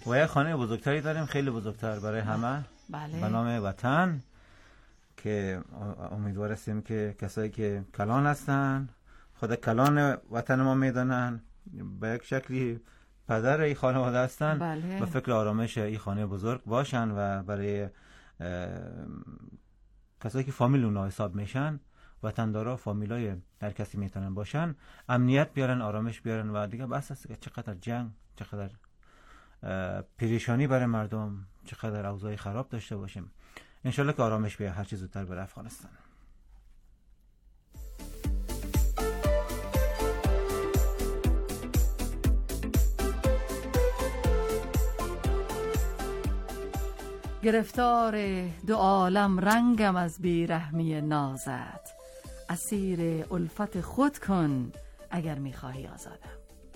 و یک خانه بزرگتری داریم، خیلی بزرگتر برای همه، بله. به نام وطن، که امیدوار هستیم که کسایی که کلان هستن، خود کلان وطن ما میدانن، به یک شکلی پدر این خانواده هستن، بله. به فکر آرامش این خانه بزرگ باشن و برای کسایی که فامیل اونا حساب میشن، وطندارا فامیلای هر کسی میتونن باشن، امنیت بیارن، آرامش بیارن و دیگه بس است که چقدر جنگ، چقدر پریشانی برای مردم، چقدر اوضاع خراب داشته باشیم. انشالله که آرامش بیاد هر چه زودتر بر افغانستان. گرفتار دو عالم رنگم از بیرحمی نازت، اسیر الفت خود کن اگر میخواهی آزادم.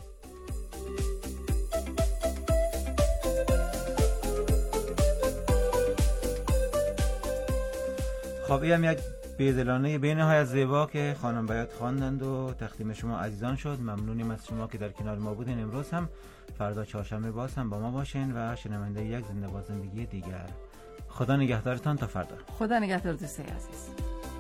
خب این هم یک بی‌دلانه بی‌نهایت زیبا که خانم بیات خواندند و تقدیم شما عزیزان شد. ممنونیم از شما که در کنار ما بودین. امروز هم، فردا چهارشنبه باز هم با ما باشین و شنونده یک زنده با زندگی دیگر. خدا نگهدارتان تا فردا. خدا نگهدار دوستای عزیز.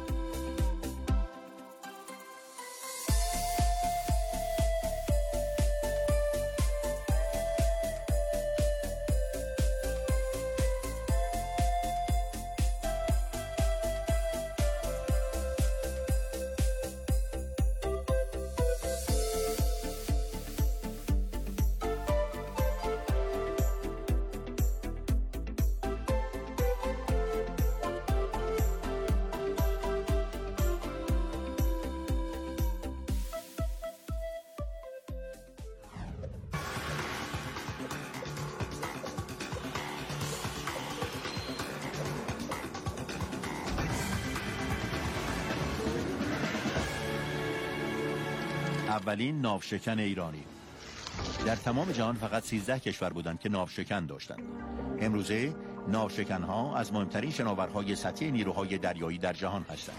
اولین ناوشکن ایرانی. در تمام جهان فقط 13 کشور بودند که ناوشکن داشتند. امروزه ناوشکن‌ها از مهمترین شناورهای سطحی نیروهای دریایی در جهان هستند.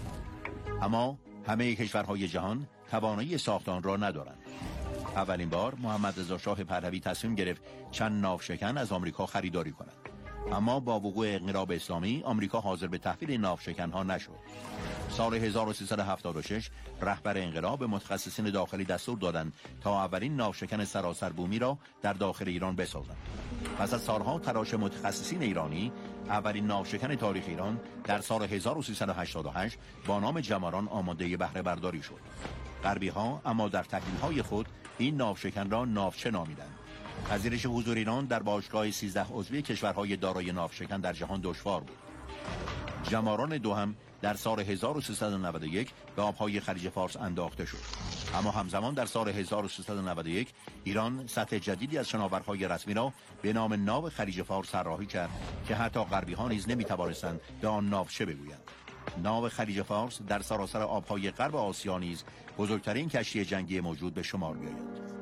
اما همه کشورهای جهان توانایی ساخت آن را ندارند. اولین بار محمد رضا شاه پهلوی تصمیم گرفت چند ناوشکن از آمریکا خریداری کند. اما با وقوع انقلاب اسلامی آمریکا حاضر به تحویل ناوشکن‌ها نشد. سال 1376 رهبر انقلاب متخصصین داخلی دستور دادند تا اولین ناوشکن سراسر بومی را در داخل ایران بسازند. پس از سالها تلاش متخصصین ایرانی، اولین ناوشکن تاریخ ایران در سال 1388 با نام جماران آماده بهره برداری شد. غربی‌ها اما در تحلیل‌های خود این ناوشکن را ناوچه نامیدند. پذیرش حضور ایران در باشگاه 13 عضوی کشورهای دارای ناوشکن در جهان دشوار بود. جماران دو هم در سال 1391 به آبهای خلیج فارس انداخته شد. اما همزمان در سال 1391 ایران سطح جدیدی از شناورهای رسمی را به نام ناو خلیج فارس طراحی کرد که حتی غربی‌ها نیز نمی‌توانستند به آن ناوچه بگویند. ناو خلیج فارس در سراسر آبهای غرب آسیا نیز بزرگترین کشتی جنگی موجود به شمار می‌آید.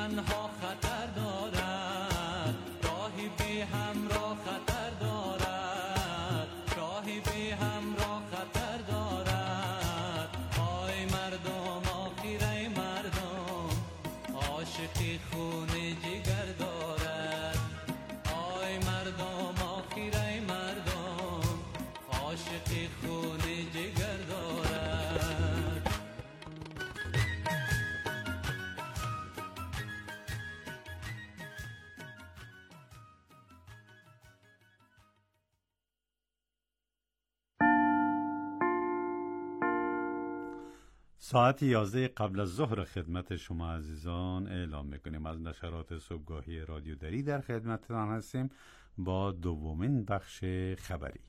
تنها خطر دارد، راهی بی همراه خطر دارد، راهی بی همراه خطر دارد. آی مردم آخر ای مردم، عاشقی خون جگر دارد. آی مردم آخر ای مردم، عاشقی خون جگر دارد. ساعت 11 قبل از ظهر خدمت شما عزیزان اعلام میکنیم از نشرات صبحگاهی رادیو دری در خدمتتان هستیم با دومین بخش خبری.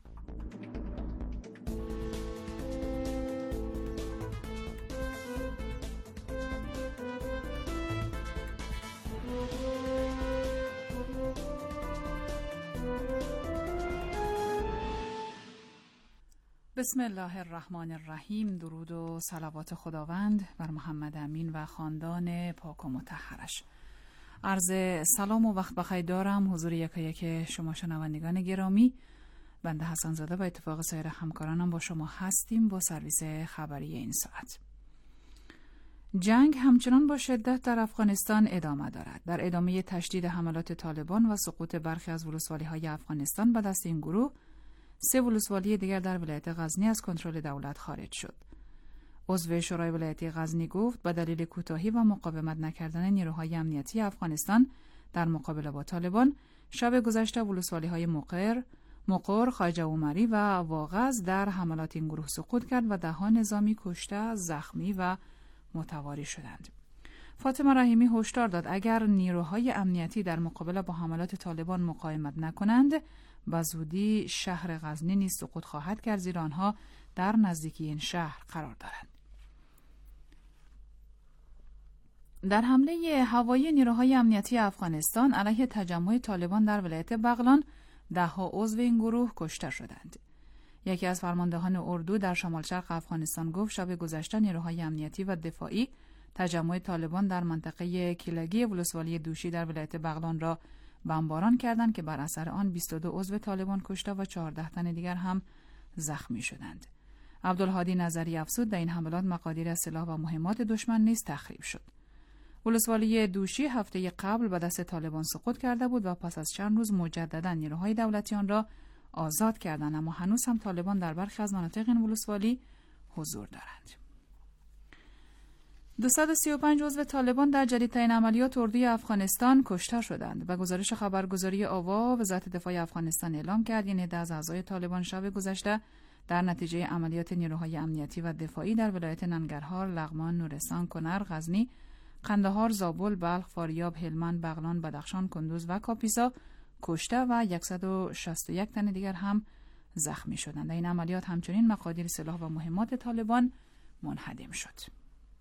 بسم الله الرحمن الرحیم. درود و صلوات خداوند بر محمد امین و خاندان پاک و مطهرش. عرض سلام و وقت بخیر دارم حضور یکایک شما شنوندگان گرامی. بنده حسن زاده و اتفاق سایر همکارانم با شما هستیم با سرویس خبری این ساعت. جنگ همچنان با شدت در افغانستان ادامه دارد. در ادامه تشدید حملات طالبان و سقوط برخی از ولسوالی‌های افغانستان به دست این گروه، 3 ولسوالی دیگر در ولایت غزنی از کنترل دولت خارج شد. عضو شورای ولایتی غزنی گفت به دلیل کوتاهی و مقاومت نکردن نیروهای امنیتی افغانستان در مقابله با طالبان، شب گذشته ولسوالی‌های مقر، خواجه عمری و واغز در حملات این گروه سقوط کرد و 10 نظامی کشته، زخمی و متواری شدند. فاطمه رحیمی هشدار داد اگر نیروهای امنیتی در مقابله با حملات طالبان مقاومت نکنند، به زودی شهر غزنی نیز سقوط خواهد کرد، زیرا آنها در نزدیکی این شهر قرار دارند. در حمله هوایی نیروهای امنیتی افغانستان علیه تجمع طالبان در ولایت بغلان 10 عضو این گروه کشته شدند. یکی از فرماندهان اردو در شمال شرق افغانستان گفت شب گذشته نیروهای امنیتی و دفاعی تجمع طالبان در منطقه کیلگی ولسوالی دوشی در ولایت بغلان را بمباران کردند که بر اثر آن 22 عضو طالبان کشته و 14 تن دیگر هم زخمی شدند. عبدالهادی نظری افزود در این حملات مقادیر سلاح و مهمات دشمن نیز تخریب شد. ولسوالی دوشی هفته قبل به دست طالبان سقوط کرده بود و پس از چند روز مجددا نیروهای دولتی آن را آزاد کردند، اما هنوز هم طالبان در برخی از مناطق این ولسوالی حضور دارند. 235 عضو طالبان در جدیدترین عملیات اردوی افغانستان کشته شدند. به گزارش خبرگزاری آوا، وزارت دفاع افغانستان اعلام کرد این عده از اعضای طالبان شب گذشته در نتیجه عملیات نیروهای امنیتی و دفاعی در ولایت ننگرهار، لغمان، نورستان، کنر، غزنی، قندهار، زابل، بلخ، فاریاب، هلمند، بغلان، بدخشان، کندوز و کاپیسا کشته و 161 تن دیگر هم زخمی شدند. این عملیات همچنین مقادیر سلاح و مهمات طالبان منهدم شد.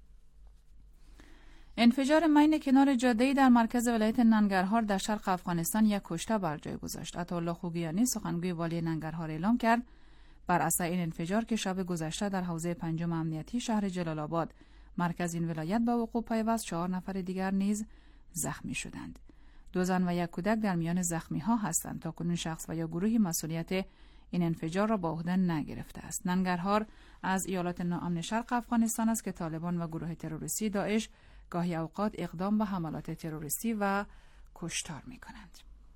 انفجار مین کنار جاده‌ای در مرکز ولایت ننگرهار در شرق افغانستان 1 کشته بر جای گذاشت. عطاالله خوگیانی سخنگوی والی ننگرهار اعلام کرد بر اثر این انفجار که شب گذشته در حوزه 5 امنیتی شهر جلال آباد مرکز این ولایت به وقوع پیوست، 4 نفر دیگر نیز زخمی شدند. 2 زن و 1 کودک در میان زخمی‌ها هستند. تاکنون شخص و یا گروهی مسئولیت این انفجار را با عهده نگرفته است. ننگرهار از ایالات ناامن شرق افغانستان است که طالبان و گروه تروریستی داعش گاهی اوقات اقدام به حملات تروریستی و کشتار می‌کنند.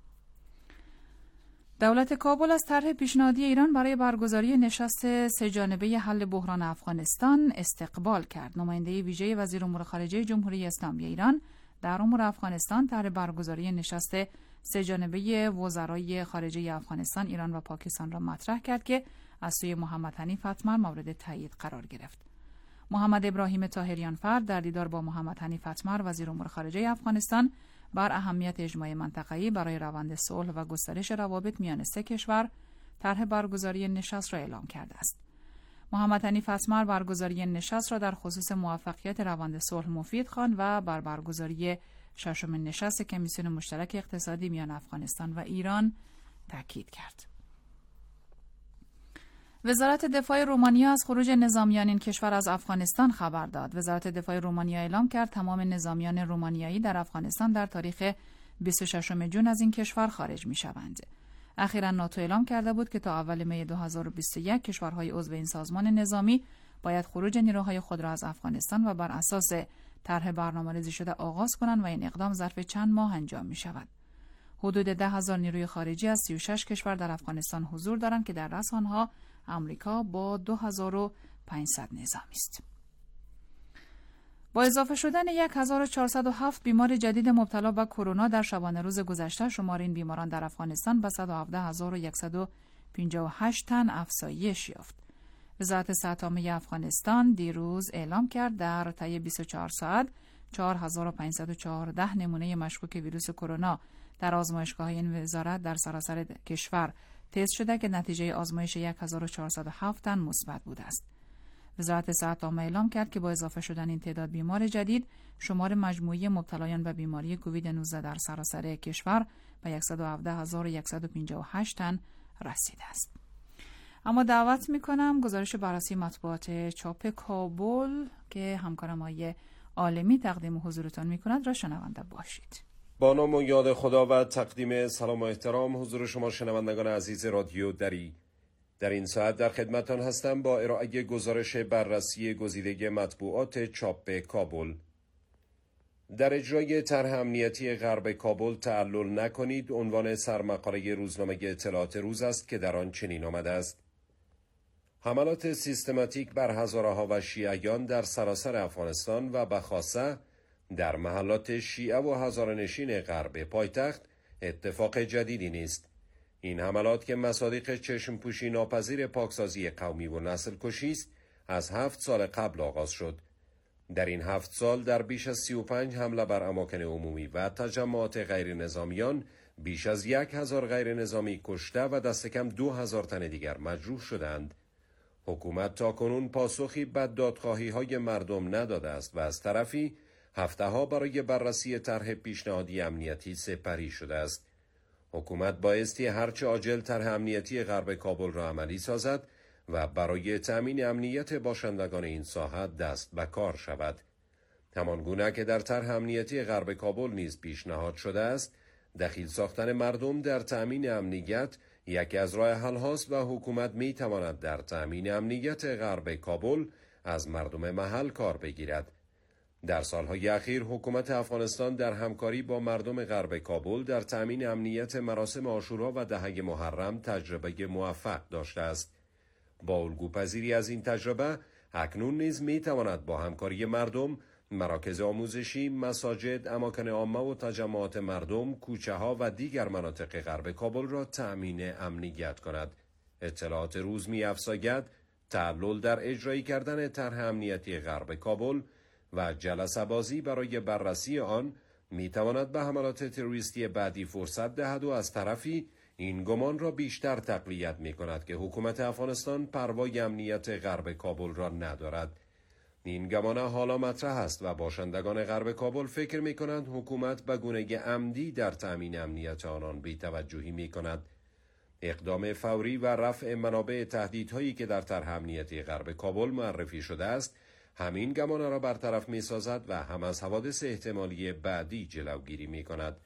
دولت کابل از طرح پیشنهادی ایران برای برگزاری نشست 3 جانبه حل بحران افغانستان استقبال کرد. نماینده ویژه وزیر امور خارجه جمهوری اسلامی ایران در امور افغانستان طرح برگزاری نشست 3 جانبه وزرای خارجه افغانستان، ایران و پاکستان را مطرح کرد که از سوی محمد حنیف اتمر مورد تایید قرار گرفت. محمد ابراهیم طاهریان فرد در دیدار با محمد حنیف اتمر وزیر امور خارجه افغانستان بر اهمیت اجماع منطقه‌ای برای روند صلح و گسترش روابط میان 3 کشور طرح برگزاری نشست را اعلام کرده است. محمد حنیف اتمر برگزاری نشست را در خصوص موفقیت روند صلح مفید خواند و بر برگزاری 6م نشست کمیسیون مشترک اقتصادی میان افغانستان و ایران تاکید کرد. وزارت دفاع رومانیا از خروج نظامیان این کشور از افغانستان خبر داد. وزارت دفاع رومانیا اعلام کرد تمام نظامیان رومانیایی در افغانستان در تاریخ 26 جون از این کشور خارج می‌شوند. اخیراً ناتو اعلام کرده بود که تا اول می 2021 کشورهای عضو این سازمان نظامی باید خروج نیروهای خود را از افغانستان و بر اساس طرح برنامه‌ریزی شده آغاز کنند و این اقدام ظرف چند ماه انجام می‌شود. حدود 10,000 نیروی خارجی از 36 کشور در افغانستان حضور دارند که در رأس آنها آمریکا با 2500 نظامی است. با اضافه شدن 1407 بیمار جدید مبتلا به کرونا در شبانه روز گذشته، شمار این بیماران در افغانستان به 117,158 تن افزایش یافت. وزارت صحت عامه افغانستان دیروز اعلام کرد در طی 24 ساعت 4514 نمونه مشکوک ویروس کرونا در آزمایشگاه این وزارت در سراسر کشور تست شده که نتیجه آزمایش 1407 تن مثبت بوده است. وزارت صحت عامه اعلام کرد که با اضافه شدن این تعداد بیمار جدید، شمار مجموعی مبتلایان به بیماری کووید 19 در سراسر کشور به 117,158 تن رسیده است. اما دعوت می‌کنم گزارش بررسی مطبوعات چاپ کابل که همکارم آقای عالمی تقدیم حضورتان می‌کند را شنونده باشید. با نام و یاد خدا و تقدیم سلام و احترام حضور شما شنوندگان عزیز رادیو دری. در این ساعت در خدمتان هستم با ارائه گزارش بررسی گزیده مطبوعات چاپ کابل. در اجرای طرح امنیتی غرب کابل تعلل نکنید عنوان سرمقاله روزنامه اطلاعات روز است که در آن چنین آمده است: حملات سیستماتیک بر هزاره‌ها و شیعیان در سراسر افغانستان و بخاصه در محلات شیعه و هزاره‌نشین غرب پایتخت اتفاق جدیدی نیست. این حملات که مصادیق چشم پوشی ناپذیر پاکسازی قومی و نسل کشی است، از 7 سال قبل آغاز شد. در این 7 سال در بیش از 35 حمله بر اماکن عمومی و تجمعات غیر نظامیان بیش از 1,000 غیر نظامی کشته و دست کم 2,000 تن دیگر مجروح شدند. حکومت تاکنون پاسخی به دادخواهی‌های مردم نداده است و از طرفی هفته‌ها برای بررسی طرح پیشنهادی امنیتی سپری شده است. حکومت بایستی هرچه عاجل طرح امنیتی غرب کابل را عملی سازد و برای تأمین امنیت باشندگان این ساحه دست به کار شود. همان گونه که در طرح امنیتی غرب کابل نیز پیشنهاد شده است، دخیل ساختن مردم در تأمین امنیت یکی از راه حل هاست و حکومت می تواند در تأمین امنیت غرب کابل از مردم محل کار بگیرد. در سالهای اخیر حکومت افغانستان در همکاری با مردم غرب کابل در تأمین امنیت مراسم عاشورا و دهه محرم تجربه موفق داشته است. با الگوپذیری از این تجربه اکنون نیز می تواند با همکاری مردم مراکز آموزشی، مساجد، اماکن عامه و تجمعات مردم، کوچه ها و دیگر مناطق غرب کابل را تأمین امنیت کند. اطلاعات روز می افزاید تعلل در اجرایی کردن طرح امنیتی غرب کابل و جلسه بازی برای بررسی آن می تواند به حملات تروریستی بعدی فرصت دهد و از طرفی این گمان را بیشتر تقویت می کند که حکومت افغانستان پروای امنیت غرب کابل را ندارد. این گمان حالا مطرح است و باشندگان غرب کابل فکر می کنند حکومت به گونه عمدی در تأمین امنیت آنان بی‌توجهی می کند. اقدام فوری و رفع منابع تهدیدهایی که در طرح امنیتی غرب کابل معرفی شده است، همین گمان را برطرف می سازد و هم از حوادث احتمالی بعدی جلوگیری می کند.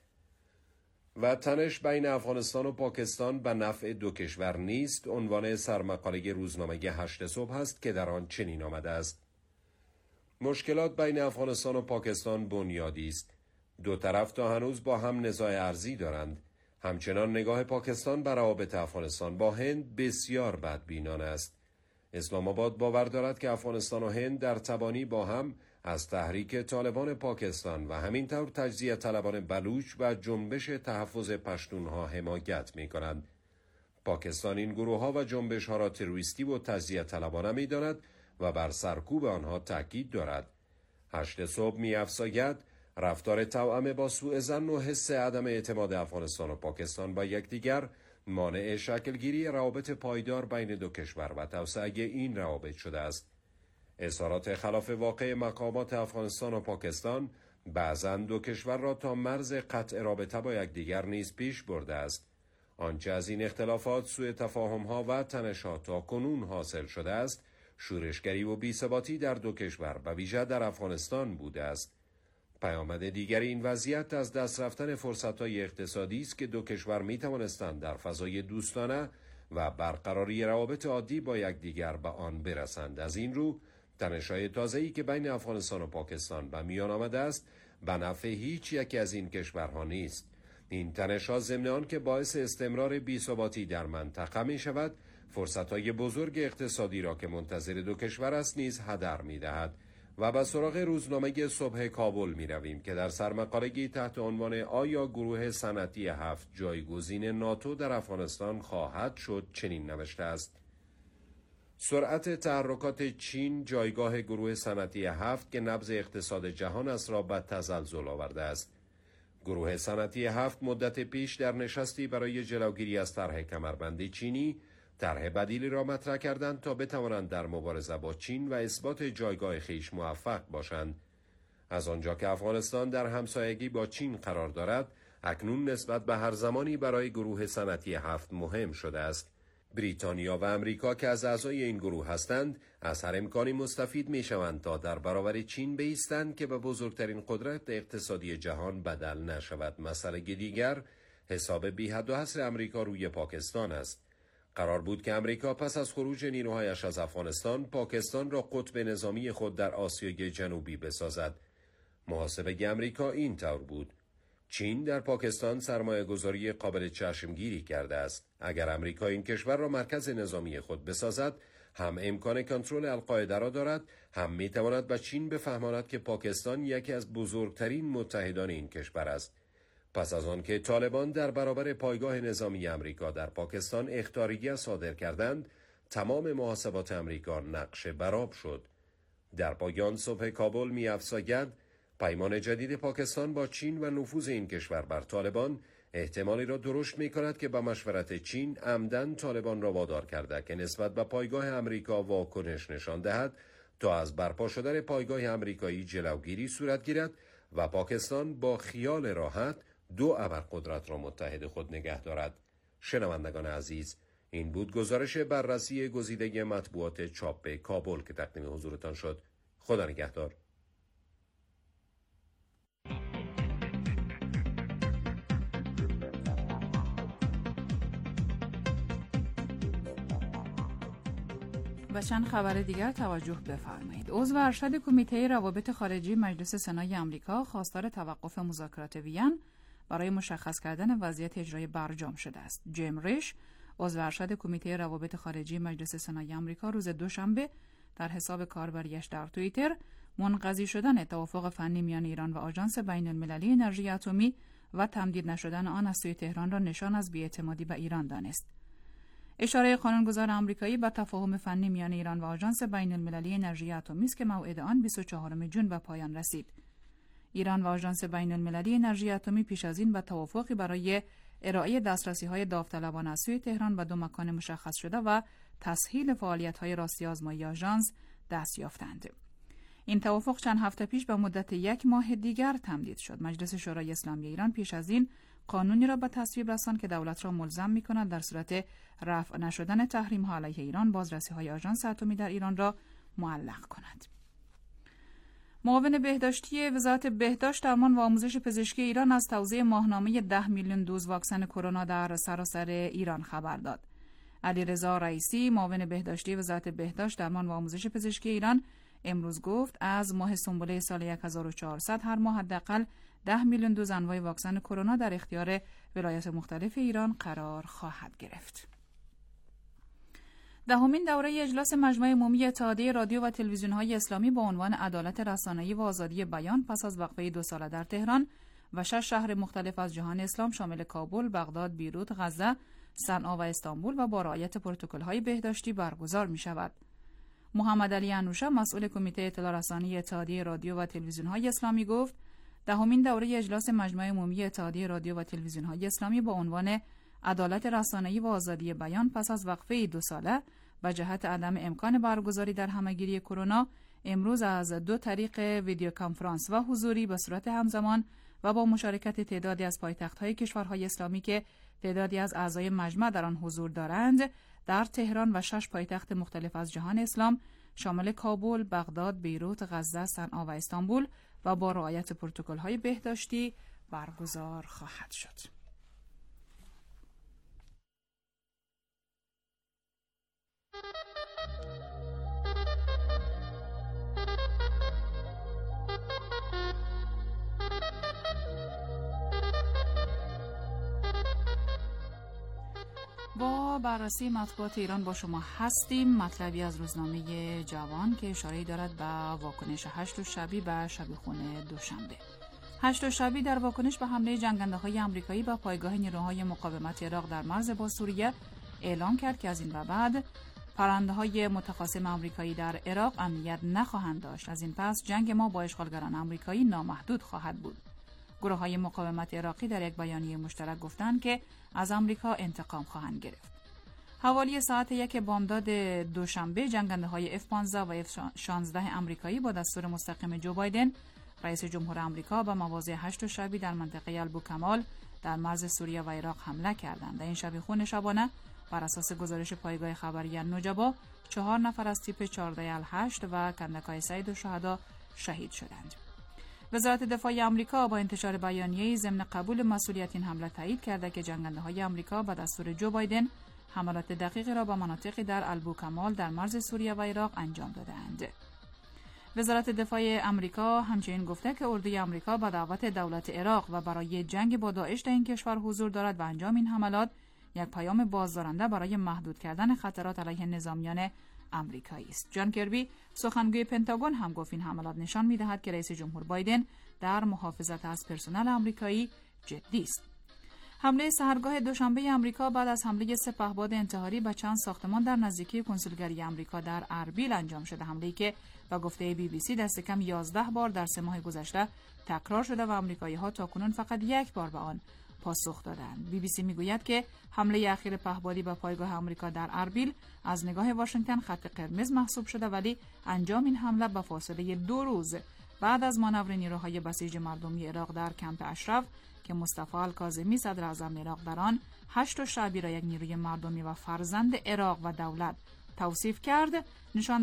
و تنش بین افغانستان و پاکستان به نفع دو کشور نیست عنوان سرمقاله روزنامه 8 صبح است که در آن چنین آمده است: مشکلات بین افغانستان و پاکستان بنیادی است. دو طرف تا هنوز با هم نزاع ارضی دارند. همچنان نگاه پاکستان بر روابط افغانستان با هند بسیار بدبینانه است. اسلام آباد باور دارد که افغانستان و هند در تبانی با هم از تحریک طالبان پاکستان و همینطور تجزیه طلبان بلوچ و جنبش تحفظ پشتونها حمایت می کنند. پاکستان این گروه ها و جنبش ها را تروریستی و تجزیه طلبانه می داند و بر سرکوب آنها تاکید دارد. 8 صبح می افزاید رفتار توأم با سوء ظن و حس عدم اعتماد افغانستان و پاکستان با یکدیگر مانع شکلگیری روابط پایدار بین دو کشور و توسعه این روابط شده است. اظهارات خلاف واقع مقامات افغانستان و پاکستان بعضاً دو کشور را تا مرز قطع رابطه با یکدیگر نیز پیش برده است. آنچه از این اختلافات، سوء تفاهم‌ها و تنش‌ها تا کنون حاصل شده است، شورشگری و بی‌ثباتی در دو کشور و ویژه در افغانستان بوده است. پیامد دیگر این وضعیت از دست رفتن فرصت‌های اقتصادی است که دو کشور می‌توانستند در فضای دوستانه و برقراری روابط عادی با یکدیگر به آن برسند. از این رو تنش‌های تازه‌ای که بین افغانستان و پاکستان به میان آمده است به نفع هیچ یکی از این کشورها نیست. این تنش‌ها ضمن آن که باعث استمرار بی‌ثباتی در منطقه می‌شود، فرصت‌های بزرگ اقتصادی را که منتظر دو کشور است نیز هدر می‌دهد. و به سراغ روزنامه صبح کابل می‌رویم که در سرمقاله‌ای تحت عنوان آیا گروه صنعتی 7 جایگزین ناتو در افغانستان خواهد شد چنین نوشته است: سرعت تحرکات چین جایگاه گروه صنعتی 7 که نبض اقتصاد جهان است را به تزلزل آورده است. گروه صنعتی 7 مدت پیش در نشستی برای جلوگیری از طرح کمربند چینی طرح بدیلی را مطرح کردند تا بتوانند در مبارزه با چین و اثبات جایگاه خویش موفق باشند. از آنجا که افغانستان در همسایگی با چین قرار دارد، اکنون نسبت به هر زمانی برای گروه صنعتی 7 مهم شده است. بریتانیا و امریکا که از اعضای این گروه هستند، از هر امکانی مستفید می‌شوند تا در برابر چین بایستند که به بزرگترین قدرت اقتصادی جهان بدل نشود. مسئله دیگر، حساب بی حد و حصر امریکا روی پاکستان است. قرار بود که امریکا پس از خروج نیروهایش از افغانستان، پاکستان را قطب نظامی خود در آسیای جنوبی بسازد. محاسبه امریکا این طور بود: چین در پاکستان سرمایه گذاری قابل چشمگیری کرده است. اگر امریکا این کشور را مرکز نظامی خود بسازد، هم امکان کنترل القاعده را دارد، هم میتواند به چین بفهماند که پاکستان یکی از بزرگترین متحدان این کشور است. پس از آن که طالبان در برابر پایگاه نظامی امریکا در پاکستان اخطاریه صادر کردند، تمام محاسبات امریکا نقش برآب شد. در پایان صبح کابل می‌افزاید پیمان جدید پاکستان با چین و نفوذ این کشور بر طالبان احتمالی را درشت می‌کند که با مشورت چین عمدن طالبان را وادار کرده که نسبت به پایگاه امریکا واکنش نشان دهد تا از برپا شدن پایگاه امریکایی جلوگیری صورت گیرد و پاکستان با خیال راحت دو ابرقدرت را متحد خود نگه دارد. شنوندگان عزیز، این بود گزارش بررسی گزیده مطبوعات چاپ کابل که تقدیم حضورتان شد. خدا نگهدار. و چند خبر دیگر توجه بفرمایید. عضو ارشد کمیته روابط خارجی مجلس سنای آمریکا خواستار توقف مذاکرات وین برای مشخص کردن وضعیت اجرای برجام شده است. جیم ریش، عضو ارشد کمیته روابط خارجی مجلس سنای آمریکا، روز دوشنبه در حساب کاربریش در توییتر منقضی شدن توافق فنی میان ایران و آژانس بین المللی انرژی اتمی و تمدید نشدن آن از سوی تهران را نشان از بی‌اعتمادی به ایران دانست. اشاره قانونگذار آمریکایی به تفاهم فنی میان ایران و آژانس بین المللی انرژی اتمی است که موعد آن 24 جون به پایان رسید. ایران و آژانس بین المللی انرژی اتمی پیش از این به توافقی برای ارائه دسترسی‌های داوطلبانه از سوی تهران به دو مکان مشخص شده و تسهیل فعالیت‌های راستی آزمایی آژانس دست یافتند. این توافق چند هفته پیش به مدت 1 ماه دیگر تمدید شد. مجلس شورای اسلامی ایران پیش از این قانونی را به تصویب رساند که دولت را ملزم می‌کند در صورت رفع نشدن تحریم‌ها علیه ایران بازرسی‌های آژانس اتمی در ایران را معلق کند. معاون بهداشتی وزارت بهداشت، درمان و آموزش پزشکی ایران از توزیع ماهنامه 10 میلیون دوز واکسن کرونا در سراسر ایران خبر داد. علیرضا رئیسی، معاون بهداشتی وزارت بهداشت، درمان و آموزش پزشکی ایران، امروز گفت از ماه سنبله سال 1400 هر ماه حداقل 10 میلیون دوز انواع واکسن کرونا در اختیار ولایات مختلف ایران قرار خواهد گرفت. دهمین دوره اجلاس مجمع عمومی اتحادیه رادیو و تلویزیون‌های اسلامی با عنوان عدالت رسانه‌ای و آزادی بیان پس از وقفه 2 ساله در تهران و 6 شهر مختلف از جهان اسلام شامل کابل، بغداد، بیروت، غزه، صنعا و استانبول و با رعایت پروتکل‌های بهداشتی برگزار می‌شود. محمد علی انوشه، مسئول کمیته اطلاع رسانی اتحادیه رادیو و تلویزیون‌های اسلامی گفت دهمین دوره اجلاس مجمع عمومی اتحادیه رادیو و تلویزیون‌های اسلامی با عنوان عدالت رسانه‌ای و آزادی بیان پس از وقفه 2 ساله به جهت عدم امکان برگزاری در همهگیری کرونا امروز از 2 طریق ویدیو کنفرانس و حضوری به صورت همزمان و با مشارکت تعدادی از پایتخت‌های کشورهای اسلامی که تعدادی از اعضای مجمع در آن حضور دارند، در تهران و 6 پایتخت مختلف از جهان اسلام شامل کابل، بغداد، بیروت، غزه، صنعا و استانبول و با رعایت پروتکل‌های بهداشتی برگزار خواهد شد. با بررسی مطبوعات ایران با شما هستیم. مطلبی از روزنامه جوان که اشاره دارد به واکنش 8 شبی به شبیخون دوشنبه. 8 شبی در واکنش به حمله جنگنده‌های آمریکایی به پایگاه نیروهای مقاومت عراق در مرز با سوریه اعلام کرد که از این به بعد پرنده‌های متخاصم آمریکایی در عراق امنیت نخواهند داشت. از این پس جنگ ما با اشغالگران آمریکایی نامحدود خواهد بود. گروه‌های مقاومت عراقی در یک بیانیه مشترک گفتند که از آمریکا انتقام خواهند گرفت. حوالی ساعت 1 بامداد دوشنبه جنگنده‌های F-15 و F-16 آمریکایی با دستور مستقیم جو بایدن رئیس جمهور آمریکا به مواضع 8 شبی در منطقه البوکمال در مرز سوریه و عراق حمله کردند. در این شبیخون شبانه بر اساس گزارش پایگاه خبری نجبا 4 نفر از تیپ 14-8 و کندکای سید الشهدا شهید شدند. وزارت دفاع آمریکا با انتشار بیانیه‌ای ضمن قبول مسئولیت این حمله تایید کرده که جنگنده‌های آمریکا به دستور جو بایدن حملات دقیقی را به مناطقی در البوکمال در مرز سوریه و عراق انجام داده‌اند. وزارت دفاع آمریکا همچنین گفته که اردوی آمریکا به دعوت دولت عراق و برای جنگ با داعش در این کشور حضور دارد و انجام این حملات یک پیام بازدارنده برای محدود کردن خطرات علیه نظامیان آمریکایی است. جان کربی سخنگوی پنتاگون هم گفت این حملات نشان می‌دهد که رئیس جمهور بایدن در محافظت از پرسنل آمریکایی جدی است. حمله سحرگاه دوشنبه آمریکا بعد از حمله سپهباد انتحاری به چند ساختمان در نزدیکی کنسولگری آمریکا در اربیل انجام شده، حمله‌ای که با گفته BBC دست کم 11 بار در 3 ماه گذشته تکرار شده و آمریکایی‌ها تاکنون فقط 1 بار به آن پاسخ دادند. BBC میگوید که حمله اخیر پهپادی به پایگاه آمریکا در اربیل از نگاه واشنگتن خط قرمز محسوب شده، ولی انجام این حمله به فاصله 2 روز بعد از مانور نیروهای بسیج مردمی عراق در کمپ اشرف که مصطفی الکاظمی صدر اعظم عراق در آن 8 شعبی را یک نیروی مردمی و فرزند عراق و دولت توصیف کرد، نشان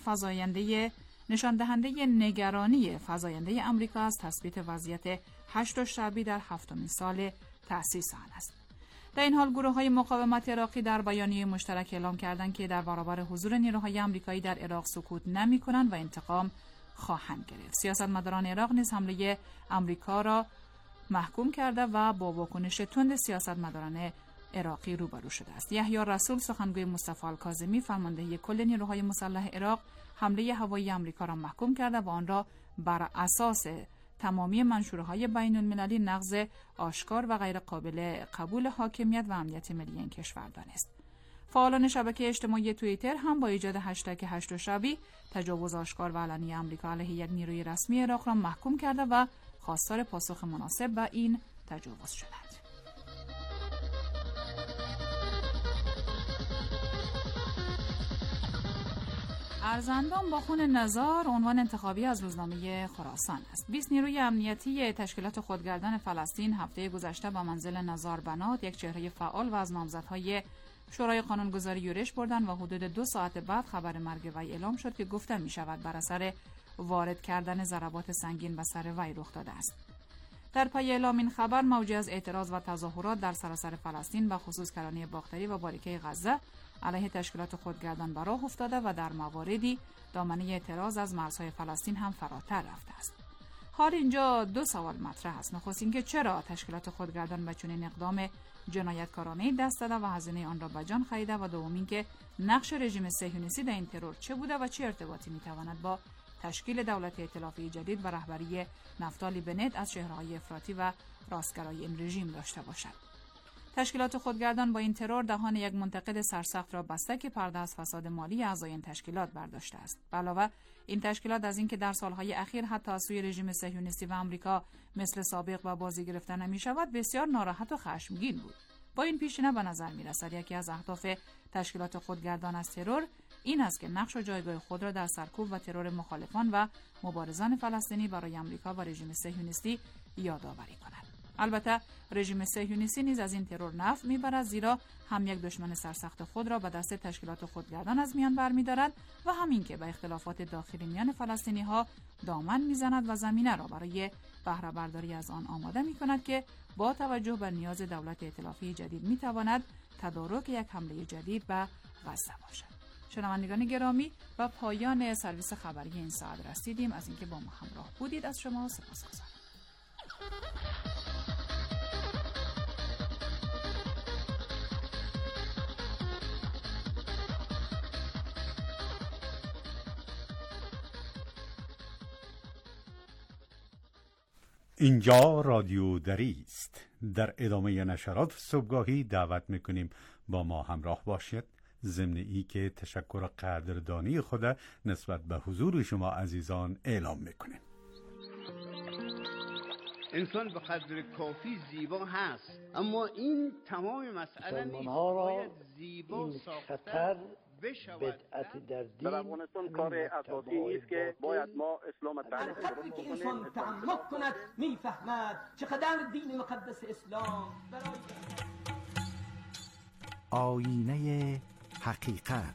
دهنده نگرانی فزاینده آمریکا از تثبیت وضعیت 8 شعبی در 7مین سال تأسیس آن است. در این حال گروه‌های مقاومت عراقی در بیانیه مشترک اعلام کردند که در برابر حضور نیروهای آمریکایی در عراق سکوت نمی‌کنند و انتقام خواهند گرفت. سیاستمداران عراق نیز حمله آمریکا را محکوم کرده و با واکنش تند سیاستمداران عراقی روبرو شده است. یحیی رسول سخنگوی مصطفی الکاظمی فرمانده کل نیروهای مسلح عراق حمله هوایی آمریکا را محکوم کرده و آن را بر اساس تمامی منشورهای بین‌المللی نقض آشکار و غیر قابل قبول حاکمیت و امنیت ملی این کشور دانست. فعالان شبکه اجتماعی توییتر هم با ایجاد هشتگ 8 شبی تجاوز آشکار و علنی آمریکا علیه یک نیروی رسمی عراق را محکوم کرده و خواستار پاسخ مناسب به این تجاوز شدند. ارزندان با خون نزار عنوان انتخابی از روزنامه خراسان است. 20 نیروی امنیتی تشکیلات خودگردان فلسطین هفته گذشته با منزل نزار بنات یک چهره فعال و از نامزدهای شورای قانونگذاری یورش بردند و حدود 2 ساعت بعد خبر مرگ وی اعلام شد که گفته می شود بر اثر وارد کردن ضربات سنگین به سر وی رخ داده است. در پی اعلام این خبر موجی از اعتراض و تظاهرات در سراسر فلسطین و خصوص کرانه باختری و باریکه غزه علیه تشکیلات خودگردان به راه افتاده و در مواردی دامنه اعتراض از مرزهای فلسطین هم فراتر رفته است. حال اینجا 2 سوال مطرح است. نخست اینکه چرا تشکیلات خودگردان به چنین اقدام جنایتکارانه دست داده و هزینه آن را به جان خریده و دوم اینکه نقش رژیم صهیونیستی در این ترور چه بوده و چه ارتباطی میتواند با تشکیل دولت ائتلافی جدید و رهبری نفتالی بنت از چهره‌های افراطی و راستگرای این رژیم داشته باشد. تشکیلات خودگردان با این ترور دهان یک منتقد سرسخت را بسته که پرده از فساد مالی اعضای این تشکیلات برداشته است. به علاوه این تشکیلات از اینکه در سالهای اخیر حتی از سوی رژیم صهیونیستی و آمریکا مثل سابق و بازی گرفته نمی شود بسیار ناراحت و خشمگین بود. با این پیشینه به نظر می رسد یکی از اهداف تشکیلات خودگردان از ترور این است که نقش و جایگاه خود را در سرکوب و ترور مخالفان و مبارزان فلسطینی برای آمریکا و رژیم صهیونیستی یادآوری کنند. البته رژیم صهیونیستی نیز از این ترور نفع میبرد، زیرا هم یک دشمن سرسخت خود را به دست تشکیلات خودگردان از میان برمی‌دارد و همین که به اختلافات داخلی میان فلسطینی‌ها دامن میزند و زمینه را برای بهره برداری از آن آماده می‌کند که با توجه به نیاز دولت ائتلافی جدید می‌تواند تدارک یک حمله جدید به غزه باشد. شنوندگان گرامی، به پایان سرویس خبری این ساعت رسیدیم. از اینکه با ما همراه بودید از شما سپاسگزارم. اینجا رادیو دری است. در ادامه نشرات صبحگاهی دعوت میکنیم با ما همراه باشید، ضمن ای که تشکر قدردانی خود نسبت به حضور شما عزیزان اعلام میکنیم. انسان به قدر کافی زیبا هست، اما این تمام مسئله نیست. باید زیبا ساختن بشود. بدعت در دین در افغانستان کار اساسی نیست که باید ما اسلام تعریف وقتی که انسان تعمق کند میفهمد چقدر دین مقدس اسلام برای آینه حقیقت.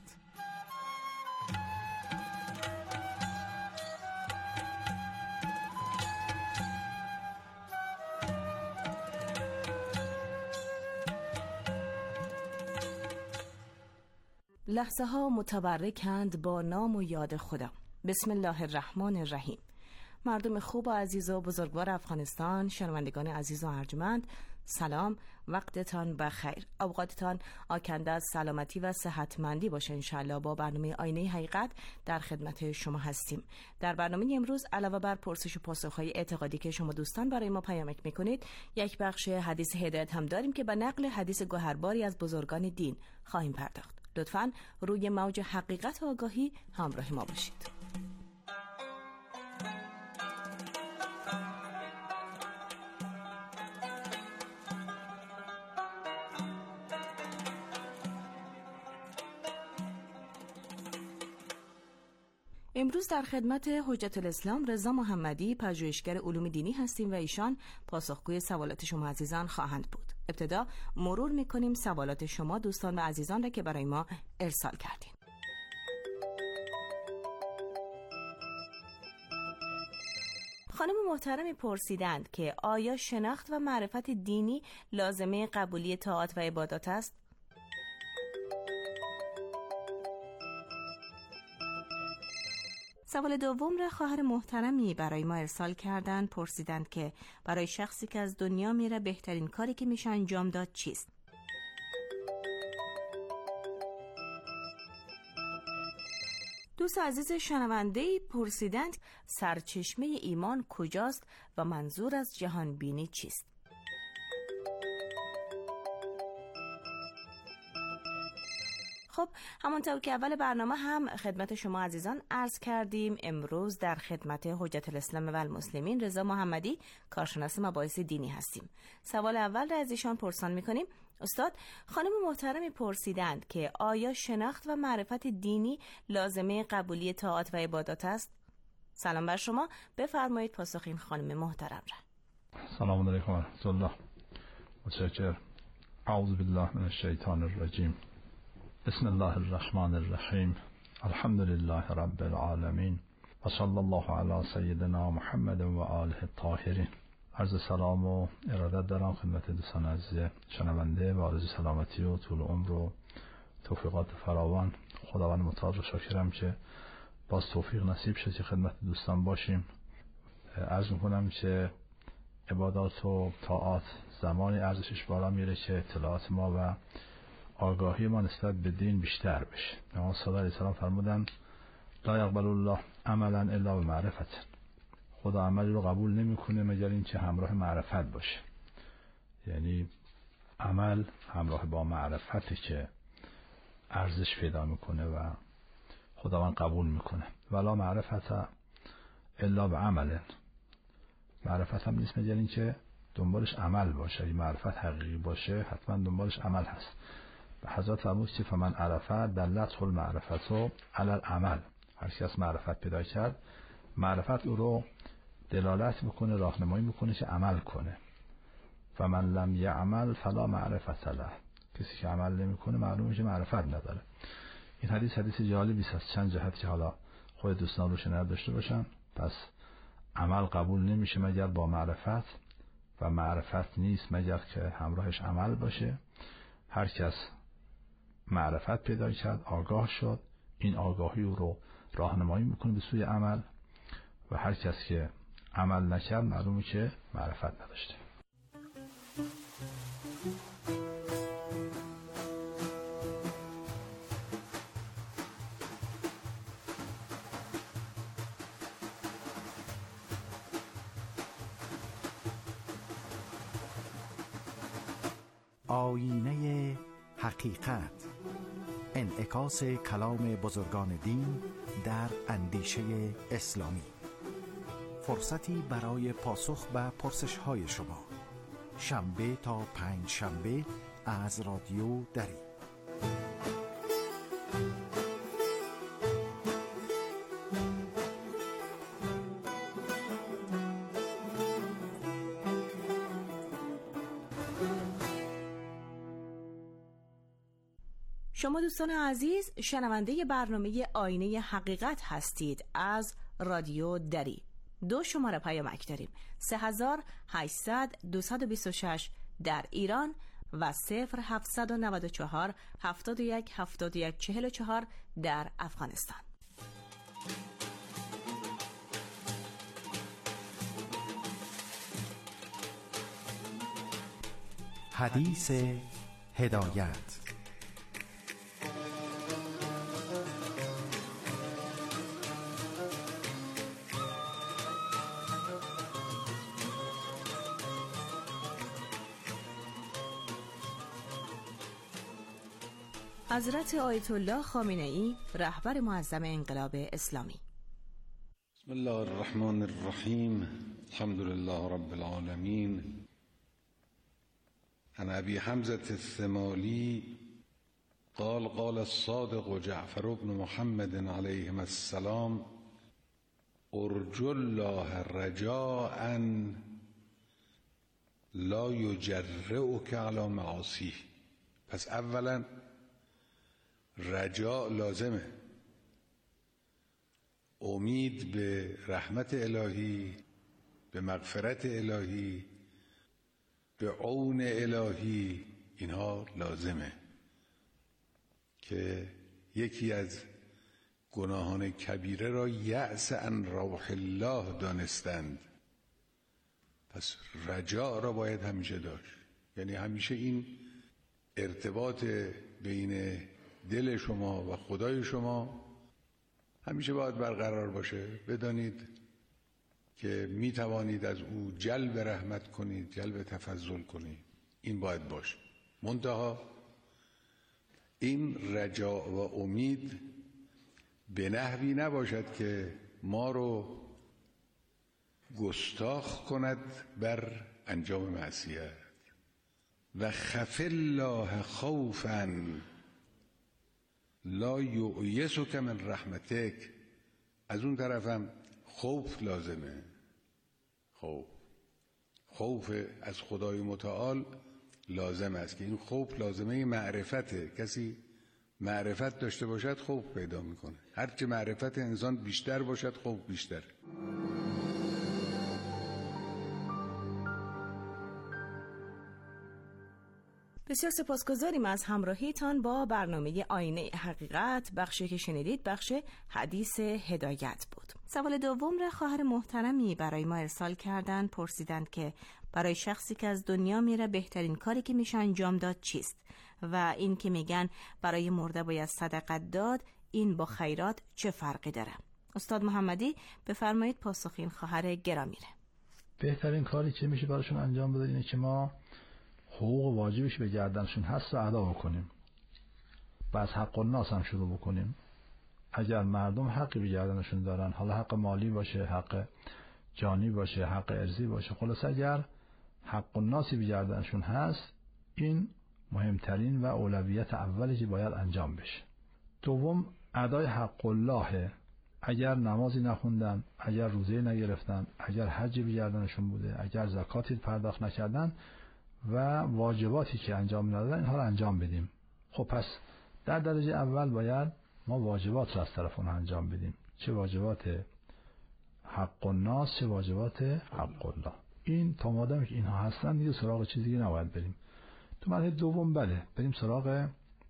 لحظه ها متبرکند با نام و یاد خدا. بسم الله الرحمن الرحیم. مردم خوب و عزیز و بزرگوار افغانستان، شنوندگان عزیز و ارجمند، سلام، وقتتان بخیر، اوقاتتان آکنده از سلامتی و صحتمندی باشه. انشالله با برنامه آینه حقیقت در خدمت شما هستیم. در برنامه امروز علاوه بر پرسش و پاسخهای اعتقادی که شما دوستان برای ما پیامک میکنید، یک بخش حدیث هدایت هم داریم که به نقل حدیث گوهرباری از بزرگان دین خواهیم پرداخت. لطفاً روی موج حقیقت و آگاهی همراه ما باشید. امروز در خدمت حجت الاسلام رضا محمدی، پژوهشگر علوم دینی هستیم و ایشان پاسخگوی سوالات شما عزیزان خواهند بود. ابتدا مرور میکنیم سوالات شما دوستان و عزیزان را که برای ما ارسال کردین. خانم محترمی پرسیدند که آیا شناخت و معرفت دینی لازمه قبولی طاعات و عبادات است؟ سوال دوم را خواهر محترمی برای ما ارسال کردند. پرسیدند که برای شخصی که از دنیا میره بهترین کاری که میشه انجام داد چیست؟ دوست عزیز شنونده‌ای پرسیدند سرچشمه ایمان کجاست و منظور از جهان بینی چیست؟ خب همانطور که اول برنامه هم خدمت شما عزیزان عرض کردیم، امروز در خدمت حجت الاسلام و المسلمین رضا محمدی، کارشناس مباحث دینی هستیم. سوال اول را از ایشان پرسان میکنیم. استاد، خانم محترمی پرسیدند که آیا شناخت و معرفت دینی لازمه قبولی طاعات و عبادات است؟ سلام بر شما، بفرمایید پاسخ این خانم محترم را. سلام علیکم و رحمت الله. متشکرم. اعوذ بالله من الشیطان الرجیم. بسم الله الرحمن الرحیم. الحمد لله رب العالمین و صلی الله علی سیدنا محمد و آله الطاهرین. عرض سلام و ارادت دارم خدمت دوستان عزیز شنونده و آرزوی سلامتی و طول عمر و توفیقات فراوان. خداوند متعال رو شاکرم که باز توفیق نصیب شد که خدمت دوستان باشیم. عرض میکنم که عبادات و طاعات زمانی ارزشش بالا میره که اطلاعات ما و آگاهی ما نسبت به دین بیشتر بشه. امام صادق علیه السلام فرمودن لا یقبل الله عملا الا بمعرفت. خدا عملی رو قبول نمیکنه مگر اینکه همراه معرفت باشه. یعنی عمل همراه با معرفتی که ارزش پیدا میکنه و خداوند قبول میکنه. ولا معرفت الا بعمل. معرفت هم نیست مگر اینکه دنبالش عمل باشه. این معرفت حقیقی باشه حتما دنبالش عمل هست. حضرت فرمود که فمن عرفه دلته المعرفت علی العمل. هر کس معرفت پیدا کرد، معرفت او رو دلالت میکنه، راهنمایی میکنه که عمل کنه. و من لم یعمل فلا معرفت له. کسی که عمل نمیکنه معلوم میشه معرفت نداره. این حدیث جالبی است از چند جهت که حالا خود دوستان روش نداشته باشن. پس عمل قبول نمیشه مگر با معرفت و معرفت نیست مگر که همراهش عمل باشه. هر کس معرفت پیدا کرد، آگاه شد، این آگاهی رو راهنمایی میکنه به سوی عمل و هر کس که عمل نکرد معلومه که معرفت نداشته. آینه حقیقت، انعکاس کلام بزرگان دین در اندیشه اسلامی. فرصتی برای پاسخ به پرسش‌های شما، شنبه تا پنج شنبه از رادیو دری. شما دوستان عزیز شنونده برنامه آینه حقیقت هستید از رادیو دری. 2 شماره پیامک داریم: 3800 226 در ایران و 0794 71 71 44 در افغانستان. حدیث هدایت. حضرت آیت الله خامنه‌ای، رهبر معظم انقلاب اسلامی. بسم الله الرحمن الرحیم. الحمد لله رب العالمین. عن ابی حمزة الثمالی قال قال الصادق جعفر بن محمد علیهم السلام: ارجو الله رجاء لا یجرئک علی معاصیه. پس اولا رجاء لازمه، امید به رحمت الهی، به مغفرت الهی، به عون الهی، اینها لازمه که یکی از گناهان کبیره را یأس عن روح الله دانستند. پس رجاء را باید همیشه داشت، یعنی همیشه این ارتباط بین دل شما و خدای شما همیشه باید برقرار باشه. بدانید که می توانید از او جلب رحمت کنید، جلب تفضل کنید. این باید باشه. منتها این رجاء و امید به نحوی نباشد که ما رو گستاخ کند بر انجام معصیت. و خف الله خوفا لا یؤیسک من رحمتک. از اون طرفم خوف لازمه. خوف از خدای متعال لازم است که این خوف لازمه معرفته. کسی معرفت داشته باشد خوف پیدا میکنه. هرچه معرفت انسان بیشتر باشد خوف بیشتر. بسیار سپاسگزاریم از همراهیتان با برنامه آینه حقیقت. بخشی که شنیدید بخش حدیث هدایت بود. سوال دوم را خواهر محترمی برای ما ارسال کردند. پرسیدند که برای شخصی که از دنیا میره بهترین کاری که میشه انجام داد چیست؟ و این که میگن برای مرده باید صدقت داد، این با خیرات چه فرقی داره؟ استاد محمدی بفرمایید پاسخ این خواهر گرامی را. بهترین کاری که میشه براشون انجام بده اینه که ما حقوق واجبش به گردنشون هست و ادا بکنیم و از حق الناس هم شروع بکنیم. اگر مردم حقی به گردنشون دارن، حالا حق مالی باشه، حق جانی باشه، حق ارضی باشه، خلاص اگر حق الناسی به گردنشون هست، این مهمترین و اولویت اولی که باید انجام بشه. دوم ادای حق الله. اگر نمازی نخوندن، اگر روزه نگرفتن، اگر حجی به گردنشون بوده، اگر زکاتی پرداخت نکردن، و واجباتی که انجام ندادن اینها رو انجام بدیم. خب پس در درجه اول باید ما واجبات رو از طرف اون انجام بدیم، چه واجبات حق الناس چه واجبات حق الله. این تا مادامی که اینها هستن دیگه سراغ چیزی دیگه نباید بریم. تو مرحله دوم بریم سراغ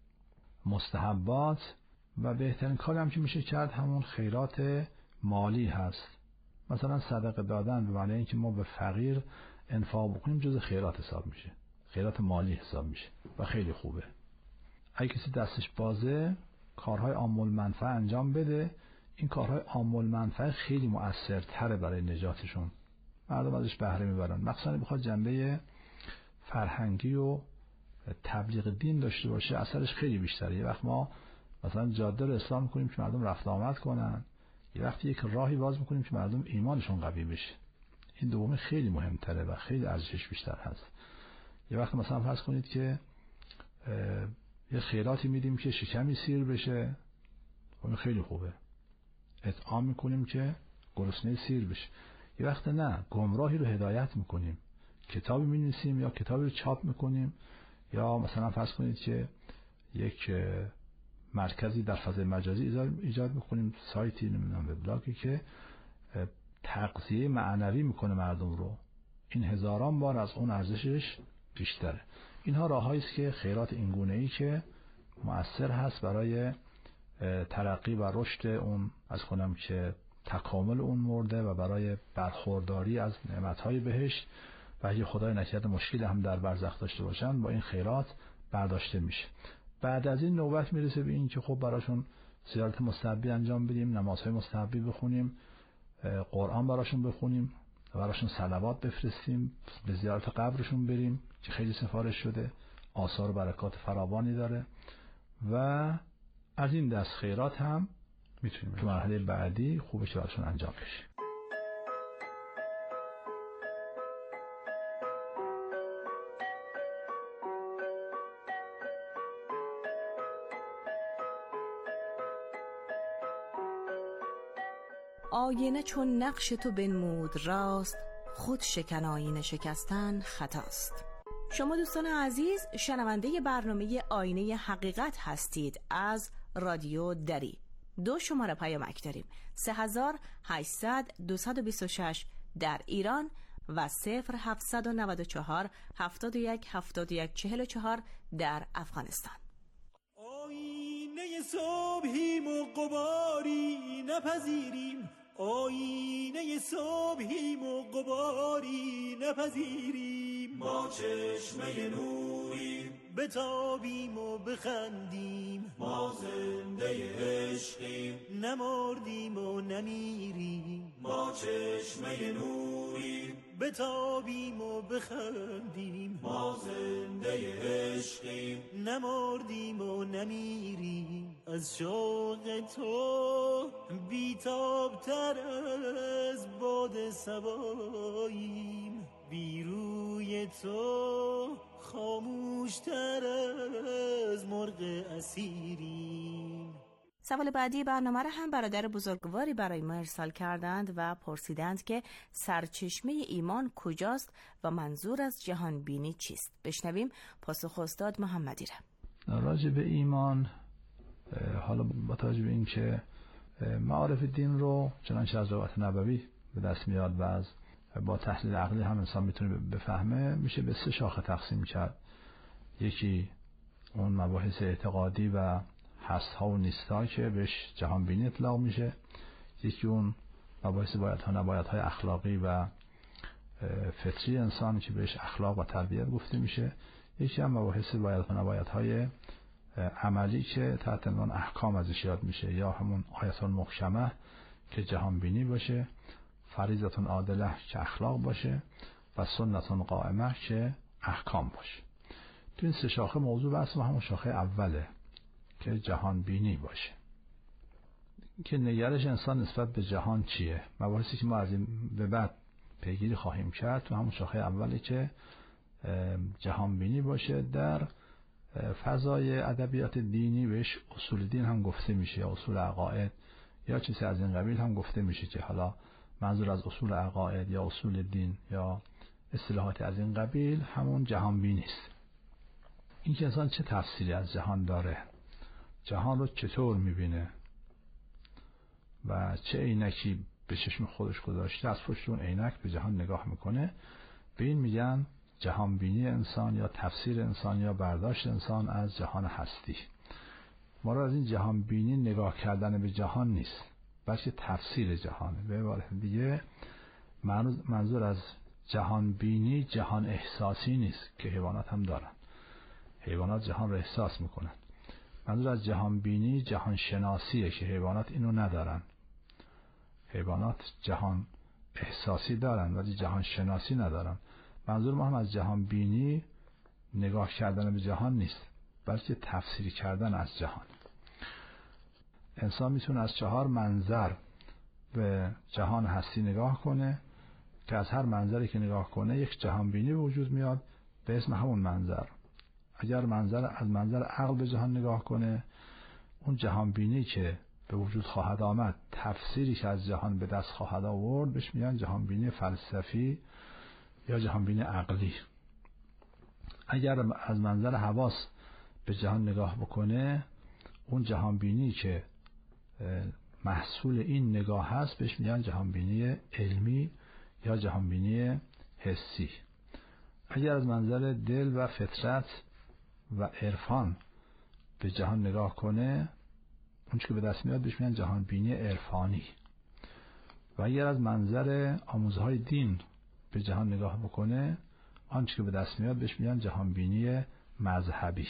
مستحبات و بهترین کاری هم که میشه کرد همون خیرات مالی هست. مثلا صدقه دادن به معنی اینکه ما به فقیر انفاق بکنیم جز خیرات حساب میشه، خیرات مالی حساب میشه و خیلی خوبه. اگه کسی دستش بازه کارهای عام المنفعه انجام بده، این کارهای عام المنفعه خیلی مؤثرتره برای نجاتشون، مردم ازش بهره میبرن. مخصوصا بخواد جنبه فرهنگی و تبلیغ دین داشته باشه اثرش خیلی بیشتره. یه وقت ما مثلا جاده رو اصلاح میکنیم که مردم رفت آمد کنن، یه وقت یک راهی باز میکنیم که مردم ایمانشون قوی بشه. این دومی خیلی مهمتره و خیلی ارزشش بیشتر هست. یه وقت مثلا فرض کنید که یه خیراتی میدیم که شکمی سیر بشه، اون خیلی خوبه. اطعام میکنیم که گرسنه سیر بشه. یه وقت نه، گمراهی رو هدایت میکنیم، کتابی مینویسیم یا کتابی رو چاپ میکنیم، یا مثلا فرض کنید که یک مرکزی در فضای مجازی ایجاد میکنیم، سایتی نمیدونم وبلاگی که تغذیه معنوی میکنه مردم رو. این هزاران بار از اون ارزشش بیشتره. اینها راههایی است که خیرات اینگونه‌ای که مؤثر هست برای ترقی و رشد اون از کنم که تکامل اون مرده و برای برخورداری از نعمتهای بهشت و اگه خدای نکرده مشکل هم در برزخ داشته باشن با این خیرات برداشته میشه. بعد از این نوبت میرسه به این که خب براشون زیارت مستحبی انجام بدیم، نمازهای مستحبی بخونیم، قرآن براشون بخونیم، براشون صلوات بفرستیم، به زیارت قبرشون بریم که خیلی سفارش شده، آثار و برکات فراوانی داره. و از این دست خیرات هم میتونیم تو مرحله بعدی خوبه که براشون انجام بشه. آینه چون نقش تو بنمود راست، خود شکن آینه شکستن خطاست. شما دوستان عزیز شنونده برنامه آینه حقیقت هستید از رادیو دری. 2 شماره پیامک داریم: 3800 226 در ایران و 0794 71 71 44 در افغانستان. آینه صبحیم و غباری نپذیریم، آینه صبحیم و غباری نپذیریم. ما چشمه نوریم بتابیم و بخندیم، ما زنده عشقیم نمردیم و نمیریم. ما چشمه نوریم بتابیم و بخندیم، ما زنده عشقیم نمردیم و نمیریم. از شوق تو بیتابتر از باد صباییم، بیروی تو خاموشتر از مرغ اسیریم. سوال بعدی برنامه را هم برادر بزرگواری برای ما ارسال کردند و پرسیدند که سرچشمه ایمان کجاست و منظور از جهان بینی چیست. بشنویم پاسخ استاد محمدی را. راجع به ایمان، حالا با توجه به این که معارف دین رو چنانچه از روایت نبوی به دست میاد و از با تحلیل عقلی هم انسان میتونه بفهمه، میشه به 3 شاخه تقسیم کرد. یکی اون مباحث اعتقادی و هست‌ها و نیست‌ها که بهش جهان بینی اطلاق میشه. یکی اون مباحث بایدها نبایدهای اخلاقی و فطری انسان که بهش اخلاق و تربیت گفته میشه. یکی هم مباحث بایدها نبایدهای عملی که تحت عنوان احکام ازش یاد میشه، یا همون آیات محکمه که جهان بینی باشه، فریضة عادله که اخلاق باشه و سنت قائمه که احکام باشه. تو این 3 شاخه موضوع بحث ما همون شاخه اوله که جهان بینی باشه، که نگرش انسان نسبت به جهان چیه. مباحثی که ما از این به بعد پیگیری خواهیم کرد تو همون شاخه اوله که جهان بینی باشه. در فضای ادبیات دینی بهش اصول دین هم گفته میشه، یا اصول عقاید یا چیزی از این قبیل هم گفته میشه که حالا منظور از اصول عقاید یا اصول دین یا اصطلاحات از این قبیل همون جهان بینی است. این که انسان چه تفسیری از جهان داره، جهان رو چطور میبینه و چه عینکی به چشم خودش گذاشته، از پشت اون عینک به جهان نگاه میکنه، به این میگن جهان بینی انسان یا تفسیر انسان یا برداشت انسان از جهان هستی. ما را از این جهان بینی نگاه کردن به جهان نیست، بلکه تفسیر جهانه. به عبارت دیگه منظور از جهان بینی جهان احساسی نیست که حیوانات هم دارن، حیوانات جهان رو احساس میکنن. منظور از جهان بینی جهان شناسیه که حیوانات اینو ندارن. حیوانات جهان احساسی دارن ولی جهان شناسی ندارن. منظور ما هم از جهان بینی نگاه کردن به جهان نیست، بلکه تفسیر کردن از جهان. انسان میتونه از 4 منظر به جهان هستی نگاه کنه که از هر منظری که نگاه کنه یک جهان بینی به وجود میاد به اسم همون منظر. اگر از منظر عقل به جهان نگاه کنه، اون جهان بینی که به وجود خواهد آمد، تفسیری که از جهان به دست خواهد آورد، بهش میگن جهان بینی فلسفی یا جهان بینی عقلی. اگر از منظر حواس به جهان نگاه بکنه، اون جهان بینی که محصول این نگاه هست بهش میگن جهان بینی علمی یا جهان بینی حسی. اگر از منظر دل و فطرت و عرفان به جهان نگاه کنه، اون چیزی که به دست میاد بهش میگن جهان بینی عرفانی. و اگر از منظر آموزهای دین به جهان نگاه بکنه، آنچه که به دست میاد بهش میگن جهان بینی مذهبی.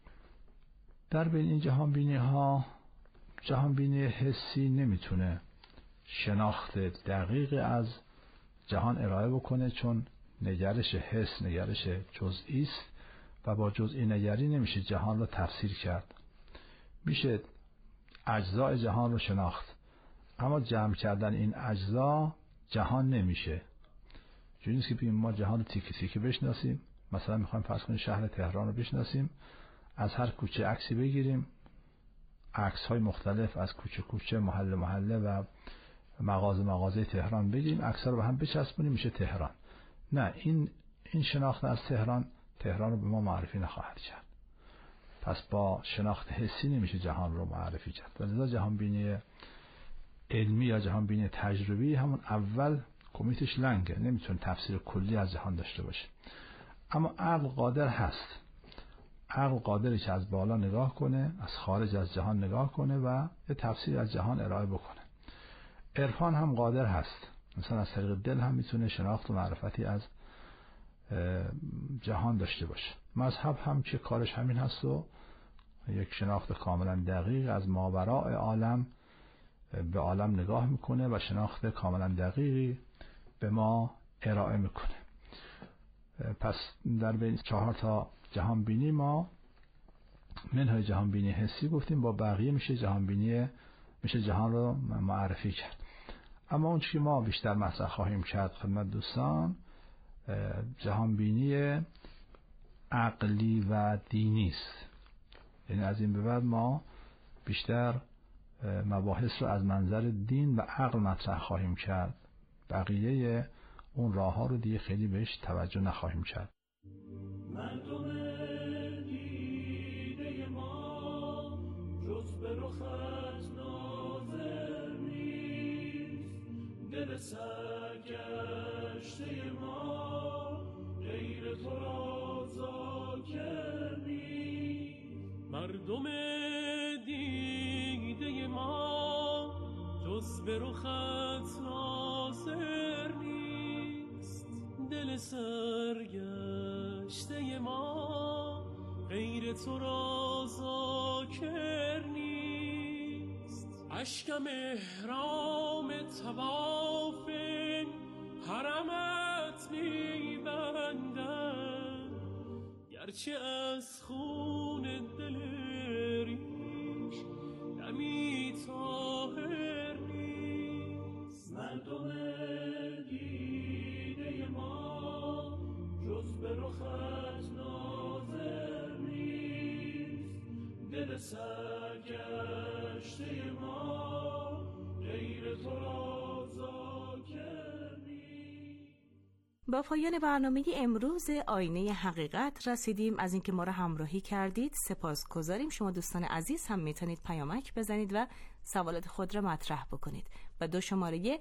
در بین این جهان بینی ها، جهان بینی حسی نمیتونه شناخت دقیق از جهان ارائه بکنه، چون نگرش حس نگرش جزئی است و با جزئی نگری نمیشه جهان رو تفسیر کرد. میشه اجزای جهان رو شناخت، اما جمع کردن این اجزا جهان نمیشه. جوری نیست که بگیم ما جهان رو تیکه تیکه بشناسیم. مثلا میخوایم فرض کنیم شهر تهران رو بشناسیم، از هر کوچه عکسی بگیریم، عکس های مختلف از کوچه کوچه، محله محله و مغازه تهران بگیریم، عکس ها رو به هم بچسبونیم، میشه تهران. نه، این شناخت از تهران رو به ما معرفی نخواهد کرد. پس با شناخت حسی نمیشه جهان رو معرفی کرد. لذا جهان بینی علمی یا جهان بینی تجربی همون اول کمیتش لنگه، نمیتونه تفسیر کلی از جهان داشته باشه. اما عقل قادر هست، عقل قادره که از بالا نگاه کنه، از خارج از جهان نگاه کنه و یه تفسیر از جهان ارائه بکنه. عرفان هم قادر هست، مثلا از طریق دل هم میتونه شناخت و معرفتی از جهان داشته باشه. مذهب هم که کارش همین هست و یک شناخت کاملا دقیق از ماوراء عالم به عالم نگاه میکنه و شناخت کاملا دقیقی به ما ارائه میکنه. پس در بین 4 تا جهان بینی ما منهای جهان بینی حسی گفتیم، با بقیه میشه جهان رو معرفی کرد. اما اون چیزی که ما بیشتر مطرح خواهیم کرد خدمت دوستان، جهان بینی عقلی و دینی است. یعنی از این به بعد ما بیشتر مباحث رو از منظر دین و عقل مطرح خواهیم کرد. بقیه اون راه ها رو دیگه خیلی بهش توجه نخواهیم کرد. مردم دیده ما جز به رخت ناظر نیست، دل سرگشته ما غیر تو را ذاکر نیست. مردم دیده ما جز به رخت ناظر نیست، دل سرگشته ما غیر تو را ذاکر نیست. اشکم احرام طواف حرمت میبندم، گرچه از خون دل ریش دمی طاهر نیست. مردم دیده ما جز به رخت ناظر نیست، دل سرگشته ما غیر تو را ذاکر نیست. با پایان برنامه امروز آینه حقیقت رسیدیم. از اینکه ما را همراهی کردید سپاسگزاریم. شما دوستان عزیز هم میتونید پیامک بزنید و سوالات خود را مطرح بکنید و 2 شماره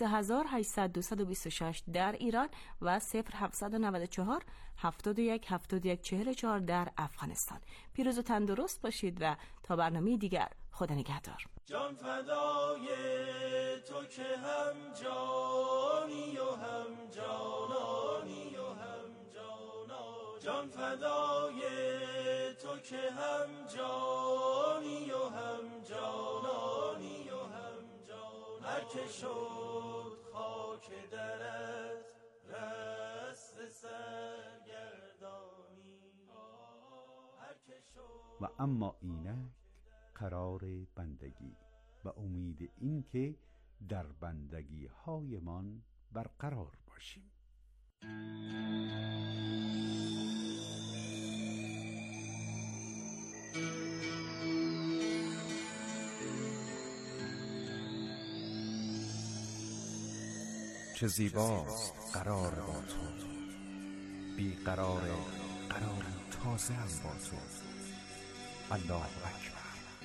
3800 در ایران و 0794 71 71 44 در افغانستان. پیروز و تندرست باشید و تا برنامه دیگر خدا نگهدار. جان فدای تو که هم جانی و هم جانانی و هم جانا، جان فدای تو که هم جانی و هم جانانی و هم جانا، هر که شد خاک درت رست سرگردانی، هر که شد. و اما اینک قرار بندگی و امید این که در بندگی هایمان برقرار باشیم. چه زیباست قرار با تو، بی قرار قراری تازه هم با تو. الله اکبر.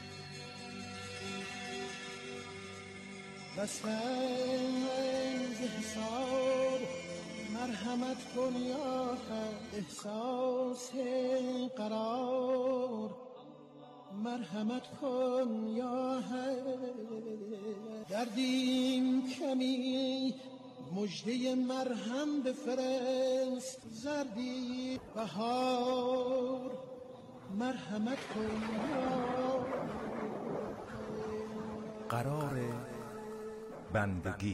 بس از حساب مرحمت کن یا حق، احساس قرار مرحمت کن یا حق، دردیم کمی مجده مرهم بفرست، زردی بهار مرحمت کن یا قرار بندگی.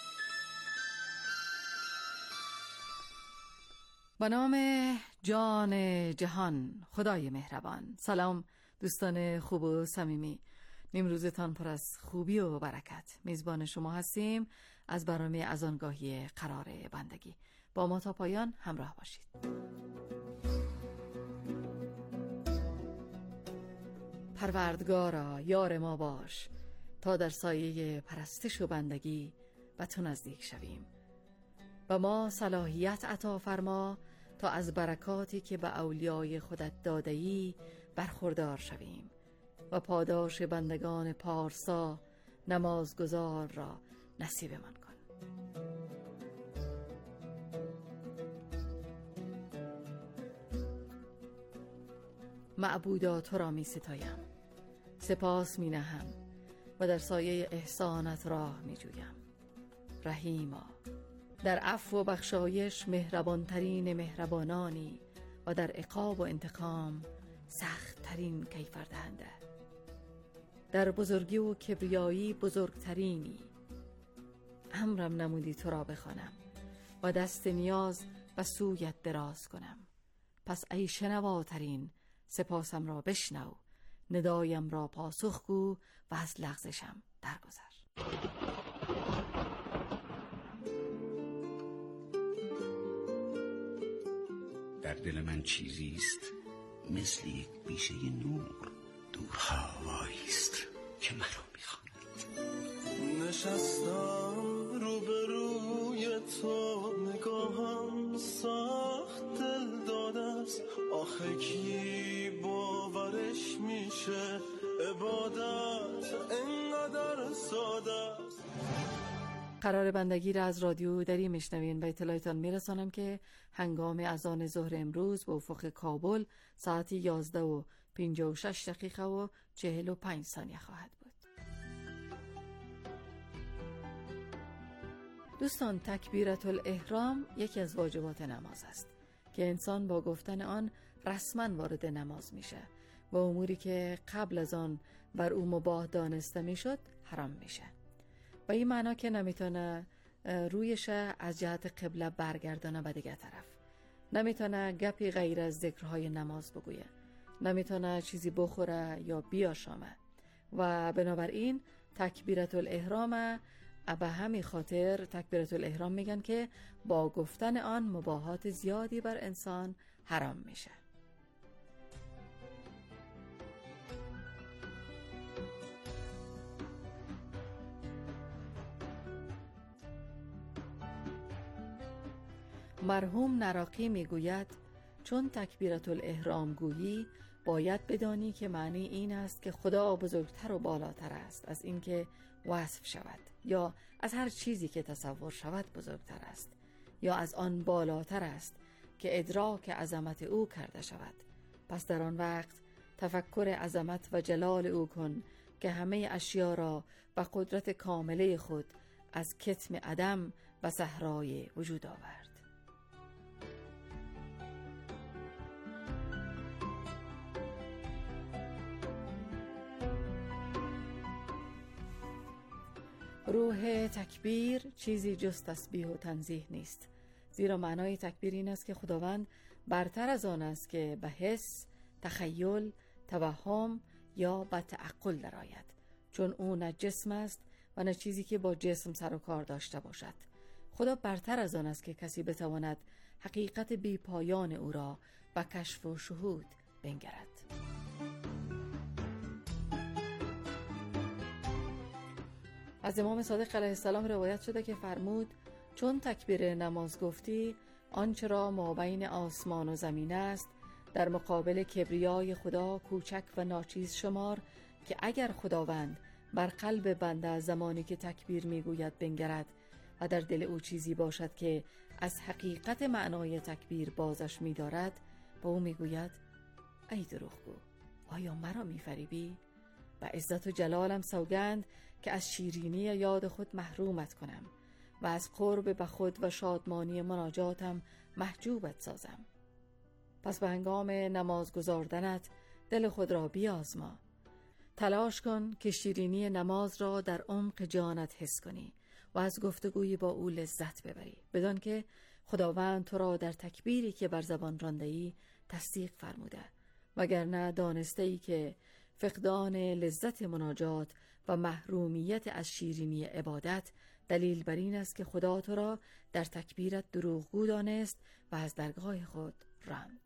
به نام جان جهان خدای مهربان. سلام دوستان خوب و صمیمی، نیمروزتان پر از خوبی و برکت. میزبان شما هستیم از برنامه از آنگاهی قرار بندگی. با ما تا پایان همراه باشید. پروردگارا یار ما باش، تا در سایه پرستش و بندگی به تو نزدیک شویم. و ما صلاحیت عطا فرما تا از برکاتی که به اولیای خودت داده‌ای برخوردار شویم و پاداش بندگان پارسا نمازگزار را نصیب من کن. معبودا تو را می ستایم، سپاس می نهم و در سایه احسانت راه می جویم. رحیما، در عفو و بخشایش مهربانترین مهربانانی و در عقاب و انتقام سخت ترین کیفردهنده. در بزرگی و کبریایی بزرگترینی. امرم نمودی تو را بخوانم و دست نیاز به سویت دراز کنم. پس ای شنواترین سپاسم را بشنو، ندایم را پاسخ گو و از لغزشم درگذر. در دل من چیزی است مثل یک بیشه نور، دورها وایست که مرا میخواند. نشستم روبروی تو، نگاهم سخت دل داده است. آخه کی باورش میشه عبادت اینقدر ساده است. قرار بندگی را از رادیو دری میشنوین. به اطلاعتان میرسانم که هنگام اذان ظهر امروز به افق کابل ساعت 11:56 و 45 ثانیه خواهد بود. دوستان، تکبیرة الاحرام یکی از واجبات نماز است که انسان با گفتن آن رسما وارد نماز میشه و اموری که قبل از آن بر او مباح دانسته میشد حرام میشه. و این معنا که نمیتونه رویش از جهت قبله برگردانه به دیگه طرف، نمیتونه گپی غیر از ذکرهای نماز بگویه، نمیتونه چیزی بخوره یا بیاشامه و بنابراین تکبیرة الاحرام به همین خاطر تکبیرة الاحرام میگن که با گفتن آن مباحات زیادی بر انسان حرام میشه. مرحوم نراقی میگوید چون تکبیرة الاحرام گویی باید بدانی که معنی این است که خدا بزرگتر و بالاتر است از اینکه وصف شود یا از هر چیزی که تصور شود بزرگتر است یا از آن بالاتر است که ادراک عظمت او کرده شود. پس در آن وقت تفکر عظمت و جلال او کن که همه اشیا را و قدرت کامله خود از کتم عدم و صحرای وجود آورد. روح تکبیر چیزی جز تسبیح و تنزیه نیست، زیرا معنای تکبیر این است که خداوند برتر از آن است که به حس، تخیل، توهم یا به تعقل درآید، چون او نه جسم است و نه چیزی که با جسم سر و کار داشته باشد. خدا برتر از آن است که کسی بتواند حقیقت بی پایان او را به کشف و شهود بنگرد. از امام صادق علیه السلام روایت شده که فرمود چون تکبیر نماز گفتی آنچه را مابین آسمان و زمین است در مقابل کبریای خدا کوچک و ناچیز شمار که اگر خداوند بر قلب بنده زمانی که تکبیر میگوید بنگرد و در دل او چیزی باشد که از حقیقت معنای تکبیر بازش می‌دارد، با او میگوید ای دروغگو، آیا مرا می‌فریبی؟ و عزت و جلالم سوگند که از شیرینی یاد خود محرومت کنم و از قرب به خود و شادمانی مناجاتم محجوبت سازم. پس به هنگام نماز گزاردنت دل خود را بیازما، تلاش کن که شیرینی نماز را در عمق جانت حس کنی و از گفتگوی با او لذت ببری، بدان که خداوند تو را در تکبیری که بر زبان رانده‌ای تصدیق فرموده، وگرنه دانسته‌ای که فقدان لذت مناجات و محرومیت از شیرینی عبادت دلیل بر این است که خدا تو را در تکبیرت دروغگو دانست و از درگاه خود راند.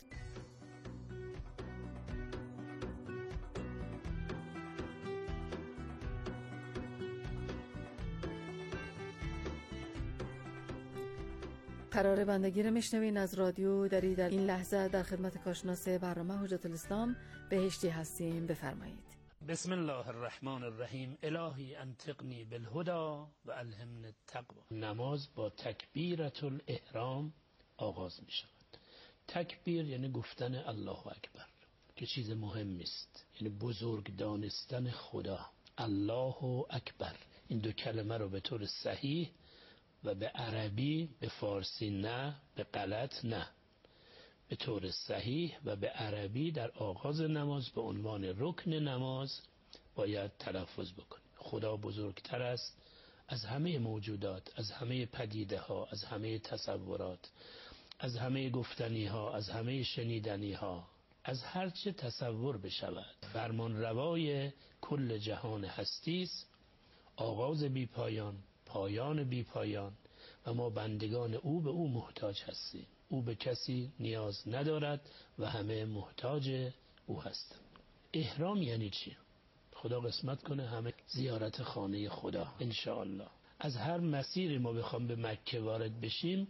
قرار بندگی رو میشنوین از رادیو دری. در این لحظه در خدمت کارشناس برنامه حجت الاسلام بهشتی هستیم. بفرمایید. بسم الله الرحمن الرحیم. الهی انطقنی بالهدى و الهمنی التقوی. نماز با تکبیرة الاحرام آغاز می شود. تکبیر یعنی گفتن الله اکبر که چیز مهمی است، یعنی بزرگ دانستن خدا. الله اکبر، این دو کلمه رو به طور صحیح و به عربی، به فارسی نه، به غلط نه، به طور صحیح و به عربی در آغاز نماز به عنوان رکن نماز باید تلفظ بکنیم. خدا بزرگتر است از همه موجودات، از همه پدیده ها، از همه تصورات، از همه گفتنی ها، از همه شنیدنی ها، از هر چه تصور بشود. فرمان روای کل جهان هستی است، آغاز بی پایان، پایان بی پایان، و ما بندگان او به او محتاج هستیم. او به کسی نیاز ندارد و همه محتاج او هستند. احرام یعنی چی؟ خدا قسمت کنه همه زیارت خانه خدا انشاءالله. از هر مسیری ما بخوام به مکه وارد بشیم،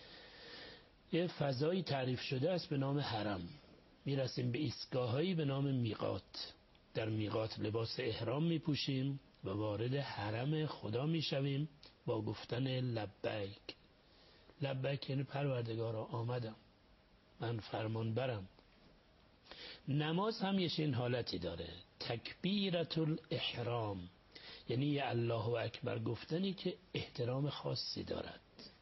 یه فضایی تعریف شده است به نام حرم. میرسیم به ایستگاهایی به نام میقات. در میقات لباس احرام میپوشیم و وارد حرم خدا میشویم با گفتن لبیک. لبیک یعنی پروردگارا آمدم، من فرمان برم. نماز هم یه این حالتی داره، تکبیرة الاحرام، یعنی یه الله اکبر گفتنی که احترام خاصی دارد،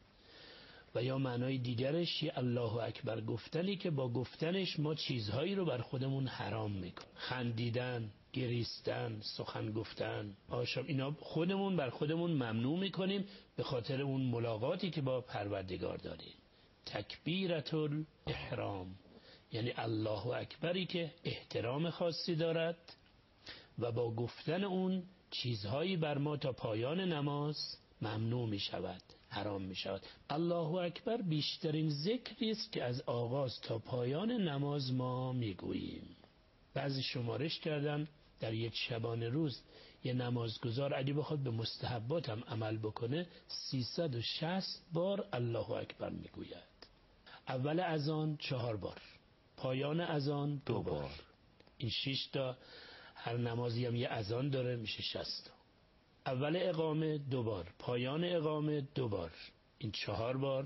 و یا معنای دیگرش یه الله اکبر گفتنی که با گفتنش ما چیزهایی رو بر خودمون حرام میکنیم. خندیدن، گریستن، سخن گفتن، آشام، اینا خودمون بر خودمون ممنوع میکنیم به خاطر اون ملاقاتی که با پروردگار داریم. تکبیرة الاحرام یعنی الله اکبری که احترام خاصی دارد و با گفتن اون چیزهایی بر ما تا پایان نماز ممنوع می شود، حرام می شود. الله اکبر بیشترین ذکری است که از آغاز تا پایان نماز ما می گوییم. بعضی شمارش کردن در یک شبانه روز یه نمازگزار اگه بخواد به مستحبات هم عمل بکنه 360 بار الله اکبر می گوید. اول اذان 4 بار، پایان اذان 2 بار. این 6 تا. هر نمازی هم یه اذان داره، میشه 60 تا. اول اقامه 2 بار، پایان اقامه 2 بار، این 4 بار.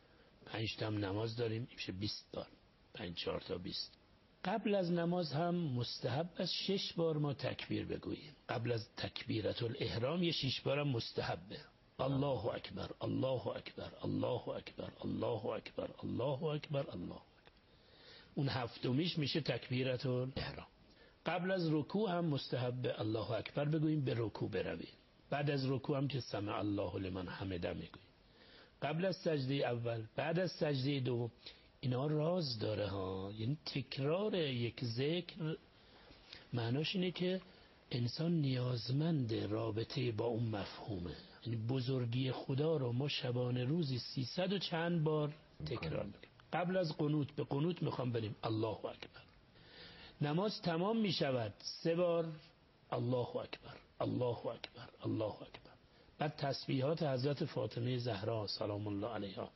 5 تا هم نماز داریم، میشه 20 بار. 5 4 تا 20. قبل از نماز هم مستحب است 6 بار ما تکبیر بگوییم. قبل از تکبیرت الاحرام یه 6 بار هم مستحبه. الله اکبر، الله اکبر، الله اکبر، الله اکبر، الله اکبر، الله اکبر. اون هفتمیش میشه تکبیرت الاحرام. قبل از رکوع هم مستحب الله اکبر بگوییم، به رکوع برویم. بعد از رکوع هم که سمع الله لمن حمده میگوییم. قبل از سجده اول، بعد از سجده دوم. اینا راز داره ها، یعنی تکرار یک ذکر معناش اینه که انسان نیازمند رابطه با اون مفهومه. یعنی بزرگی خدا رو ما شبانه روزی 300 و چند بار تکرار میکنیم. قبل از قنوت به قنوت میخوام بریم الله اکبر. نماز تمام میشود 3 بار الله اکبر، الله اکبر، الله اکبر. بعد تسبیحات حضرت فاطمه زهرا سلام الله علیها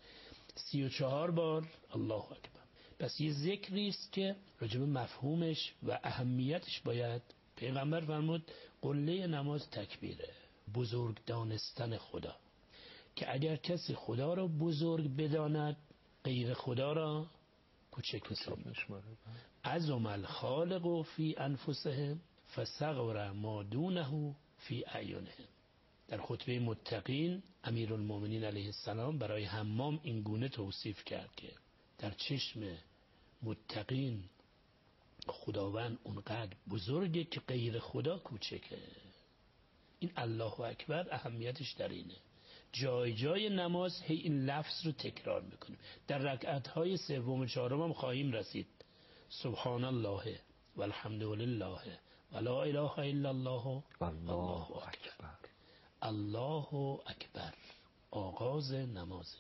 34 بار الله اکبر. پس یه ذکری است که راجع به مفهومش و اهمیتش باید، پیغمبر فرمود قله نماز تکبیره، بزرگ دانستن خدا، که اگر کسی خدا را بزرگ بداند غیر خدا را کوچک حساب می‌شمارد. عظم الخالق فی انفسهم فصغر ما دونه فی اعینهم. در خطبه متقین امیرالمومنین علیه السلام برای حمام این گونه توصیف کرد که در چشم متقین خداوند اونقدر بزرگه که غیر خدا کوچکه. این الله اکبر اهمیتش در اینه. جای جای نماز هی این لفظ رو تکرار میکنیم. در رکعت‌های سوم و چهارم هم خواهیم رسید. سبحان الله والحمد لله ولا اله الا الله والله اکبر. الله اکبر آغاز نماز.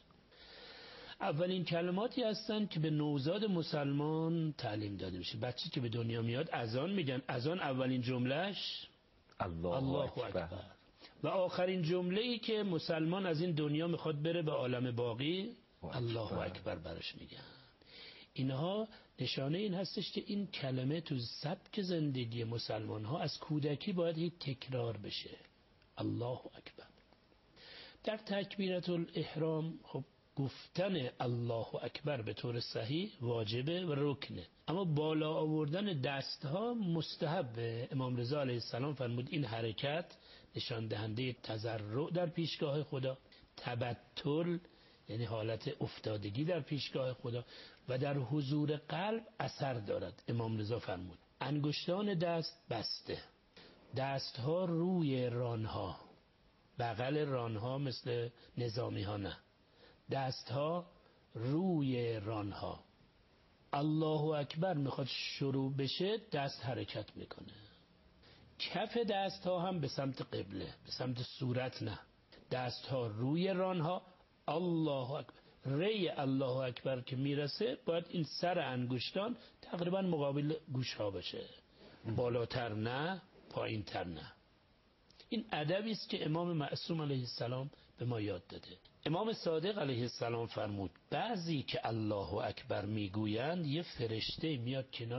اولین کلماتی هستند که به نوزاد مسلمان تعلیم داده میشه. بچه که به دنیا میاد اذان میگن. اذان اولین جملهش الله اکبر. و آخرین جمله‌ای که مسلمان از این دنیا میخواد بره به عالم باقی الله اکبر برش میگن. اینها نشانه این هستش که این کلمه تو سبک زندگی مسلمان ها از کودکی باید تکرار بشه. الله اکبر. در تکبیرت الاحرام خب گفتن الله اکبر به طور صحیح واجبه و رکنه، اما بالا آوردن دستها مستحبه. امام رضا علیه السلام فرمود این حرکت نشان دهنده تضرع در پیشگاه خدا، تبتل یعنی حالت افتادگی در پیشگاه خدا و در حضور قلب اثر دارد. امام رضا فرمود انگشتان دست بسته، دستها روی رانها، بغل رانها مثل نظامی ها نه، دستها روی رانها. الله اکبر میخواد شروع بشه دست حرکت میکنه. کف دستها هم به سمت قبله، به سمت صورت نه. دستها روی رانها. الله اکبر. ری الله اکبر که میرسه باید این سر انگشتان تقریبا مقابل گوش ها باشه، بالاتر نه پایین تر نه. این ادبی است که امام معصوم علیه السلام به ما یاد داده. امام صادق علیه السلام فرمود بعضی که الله اکبر میگویند یه فرشته میاد کنار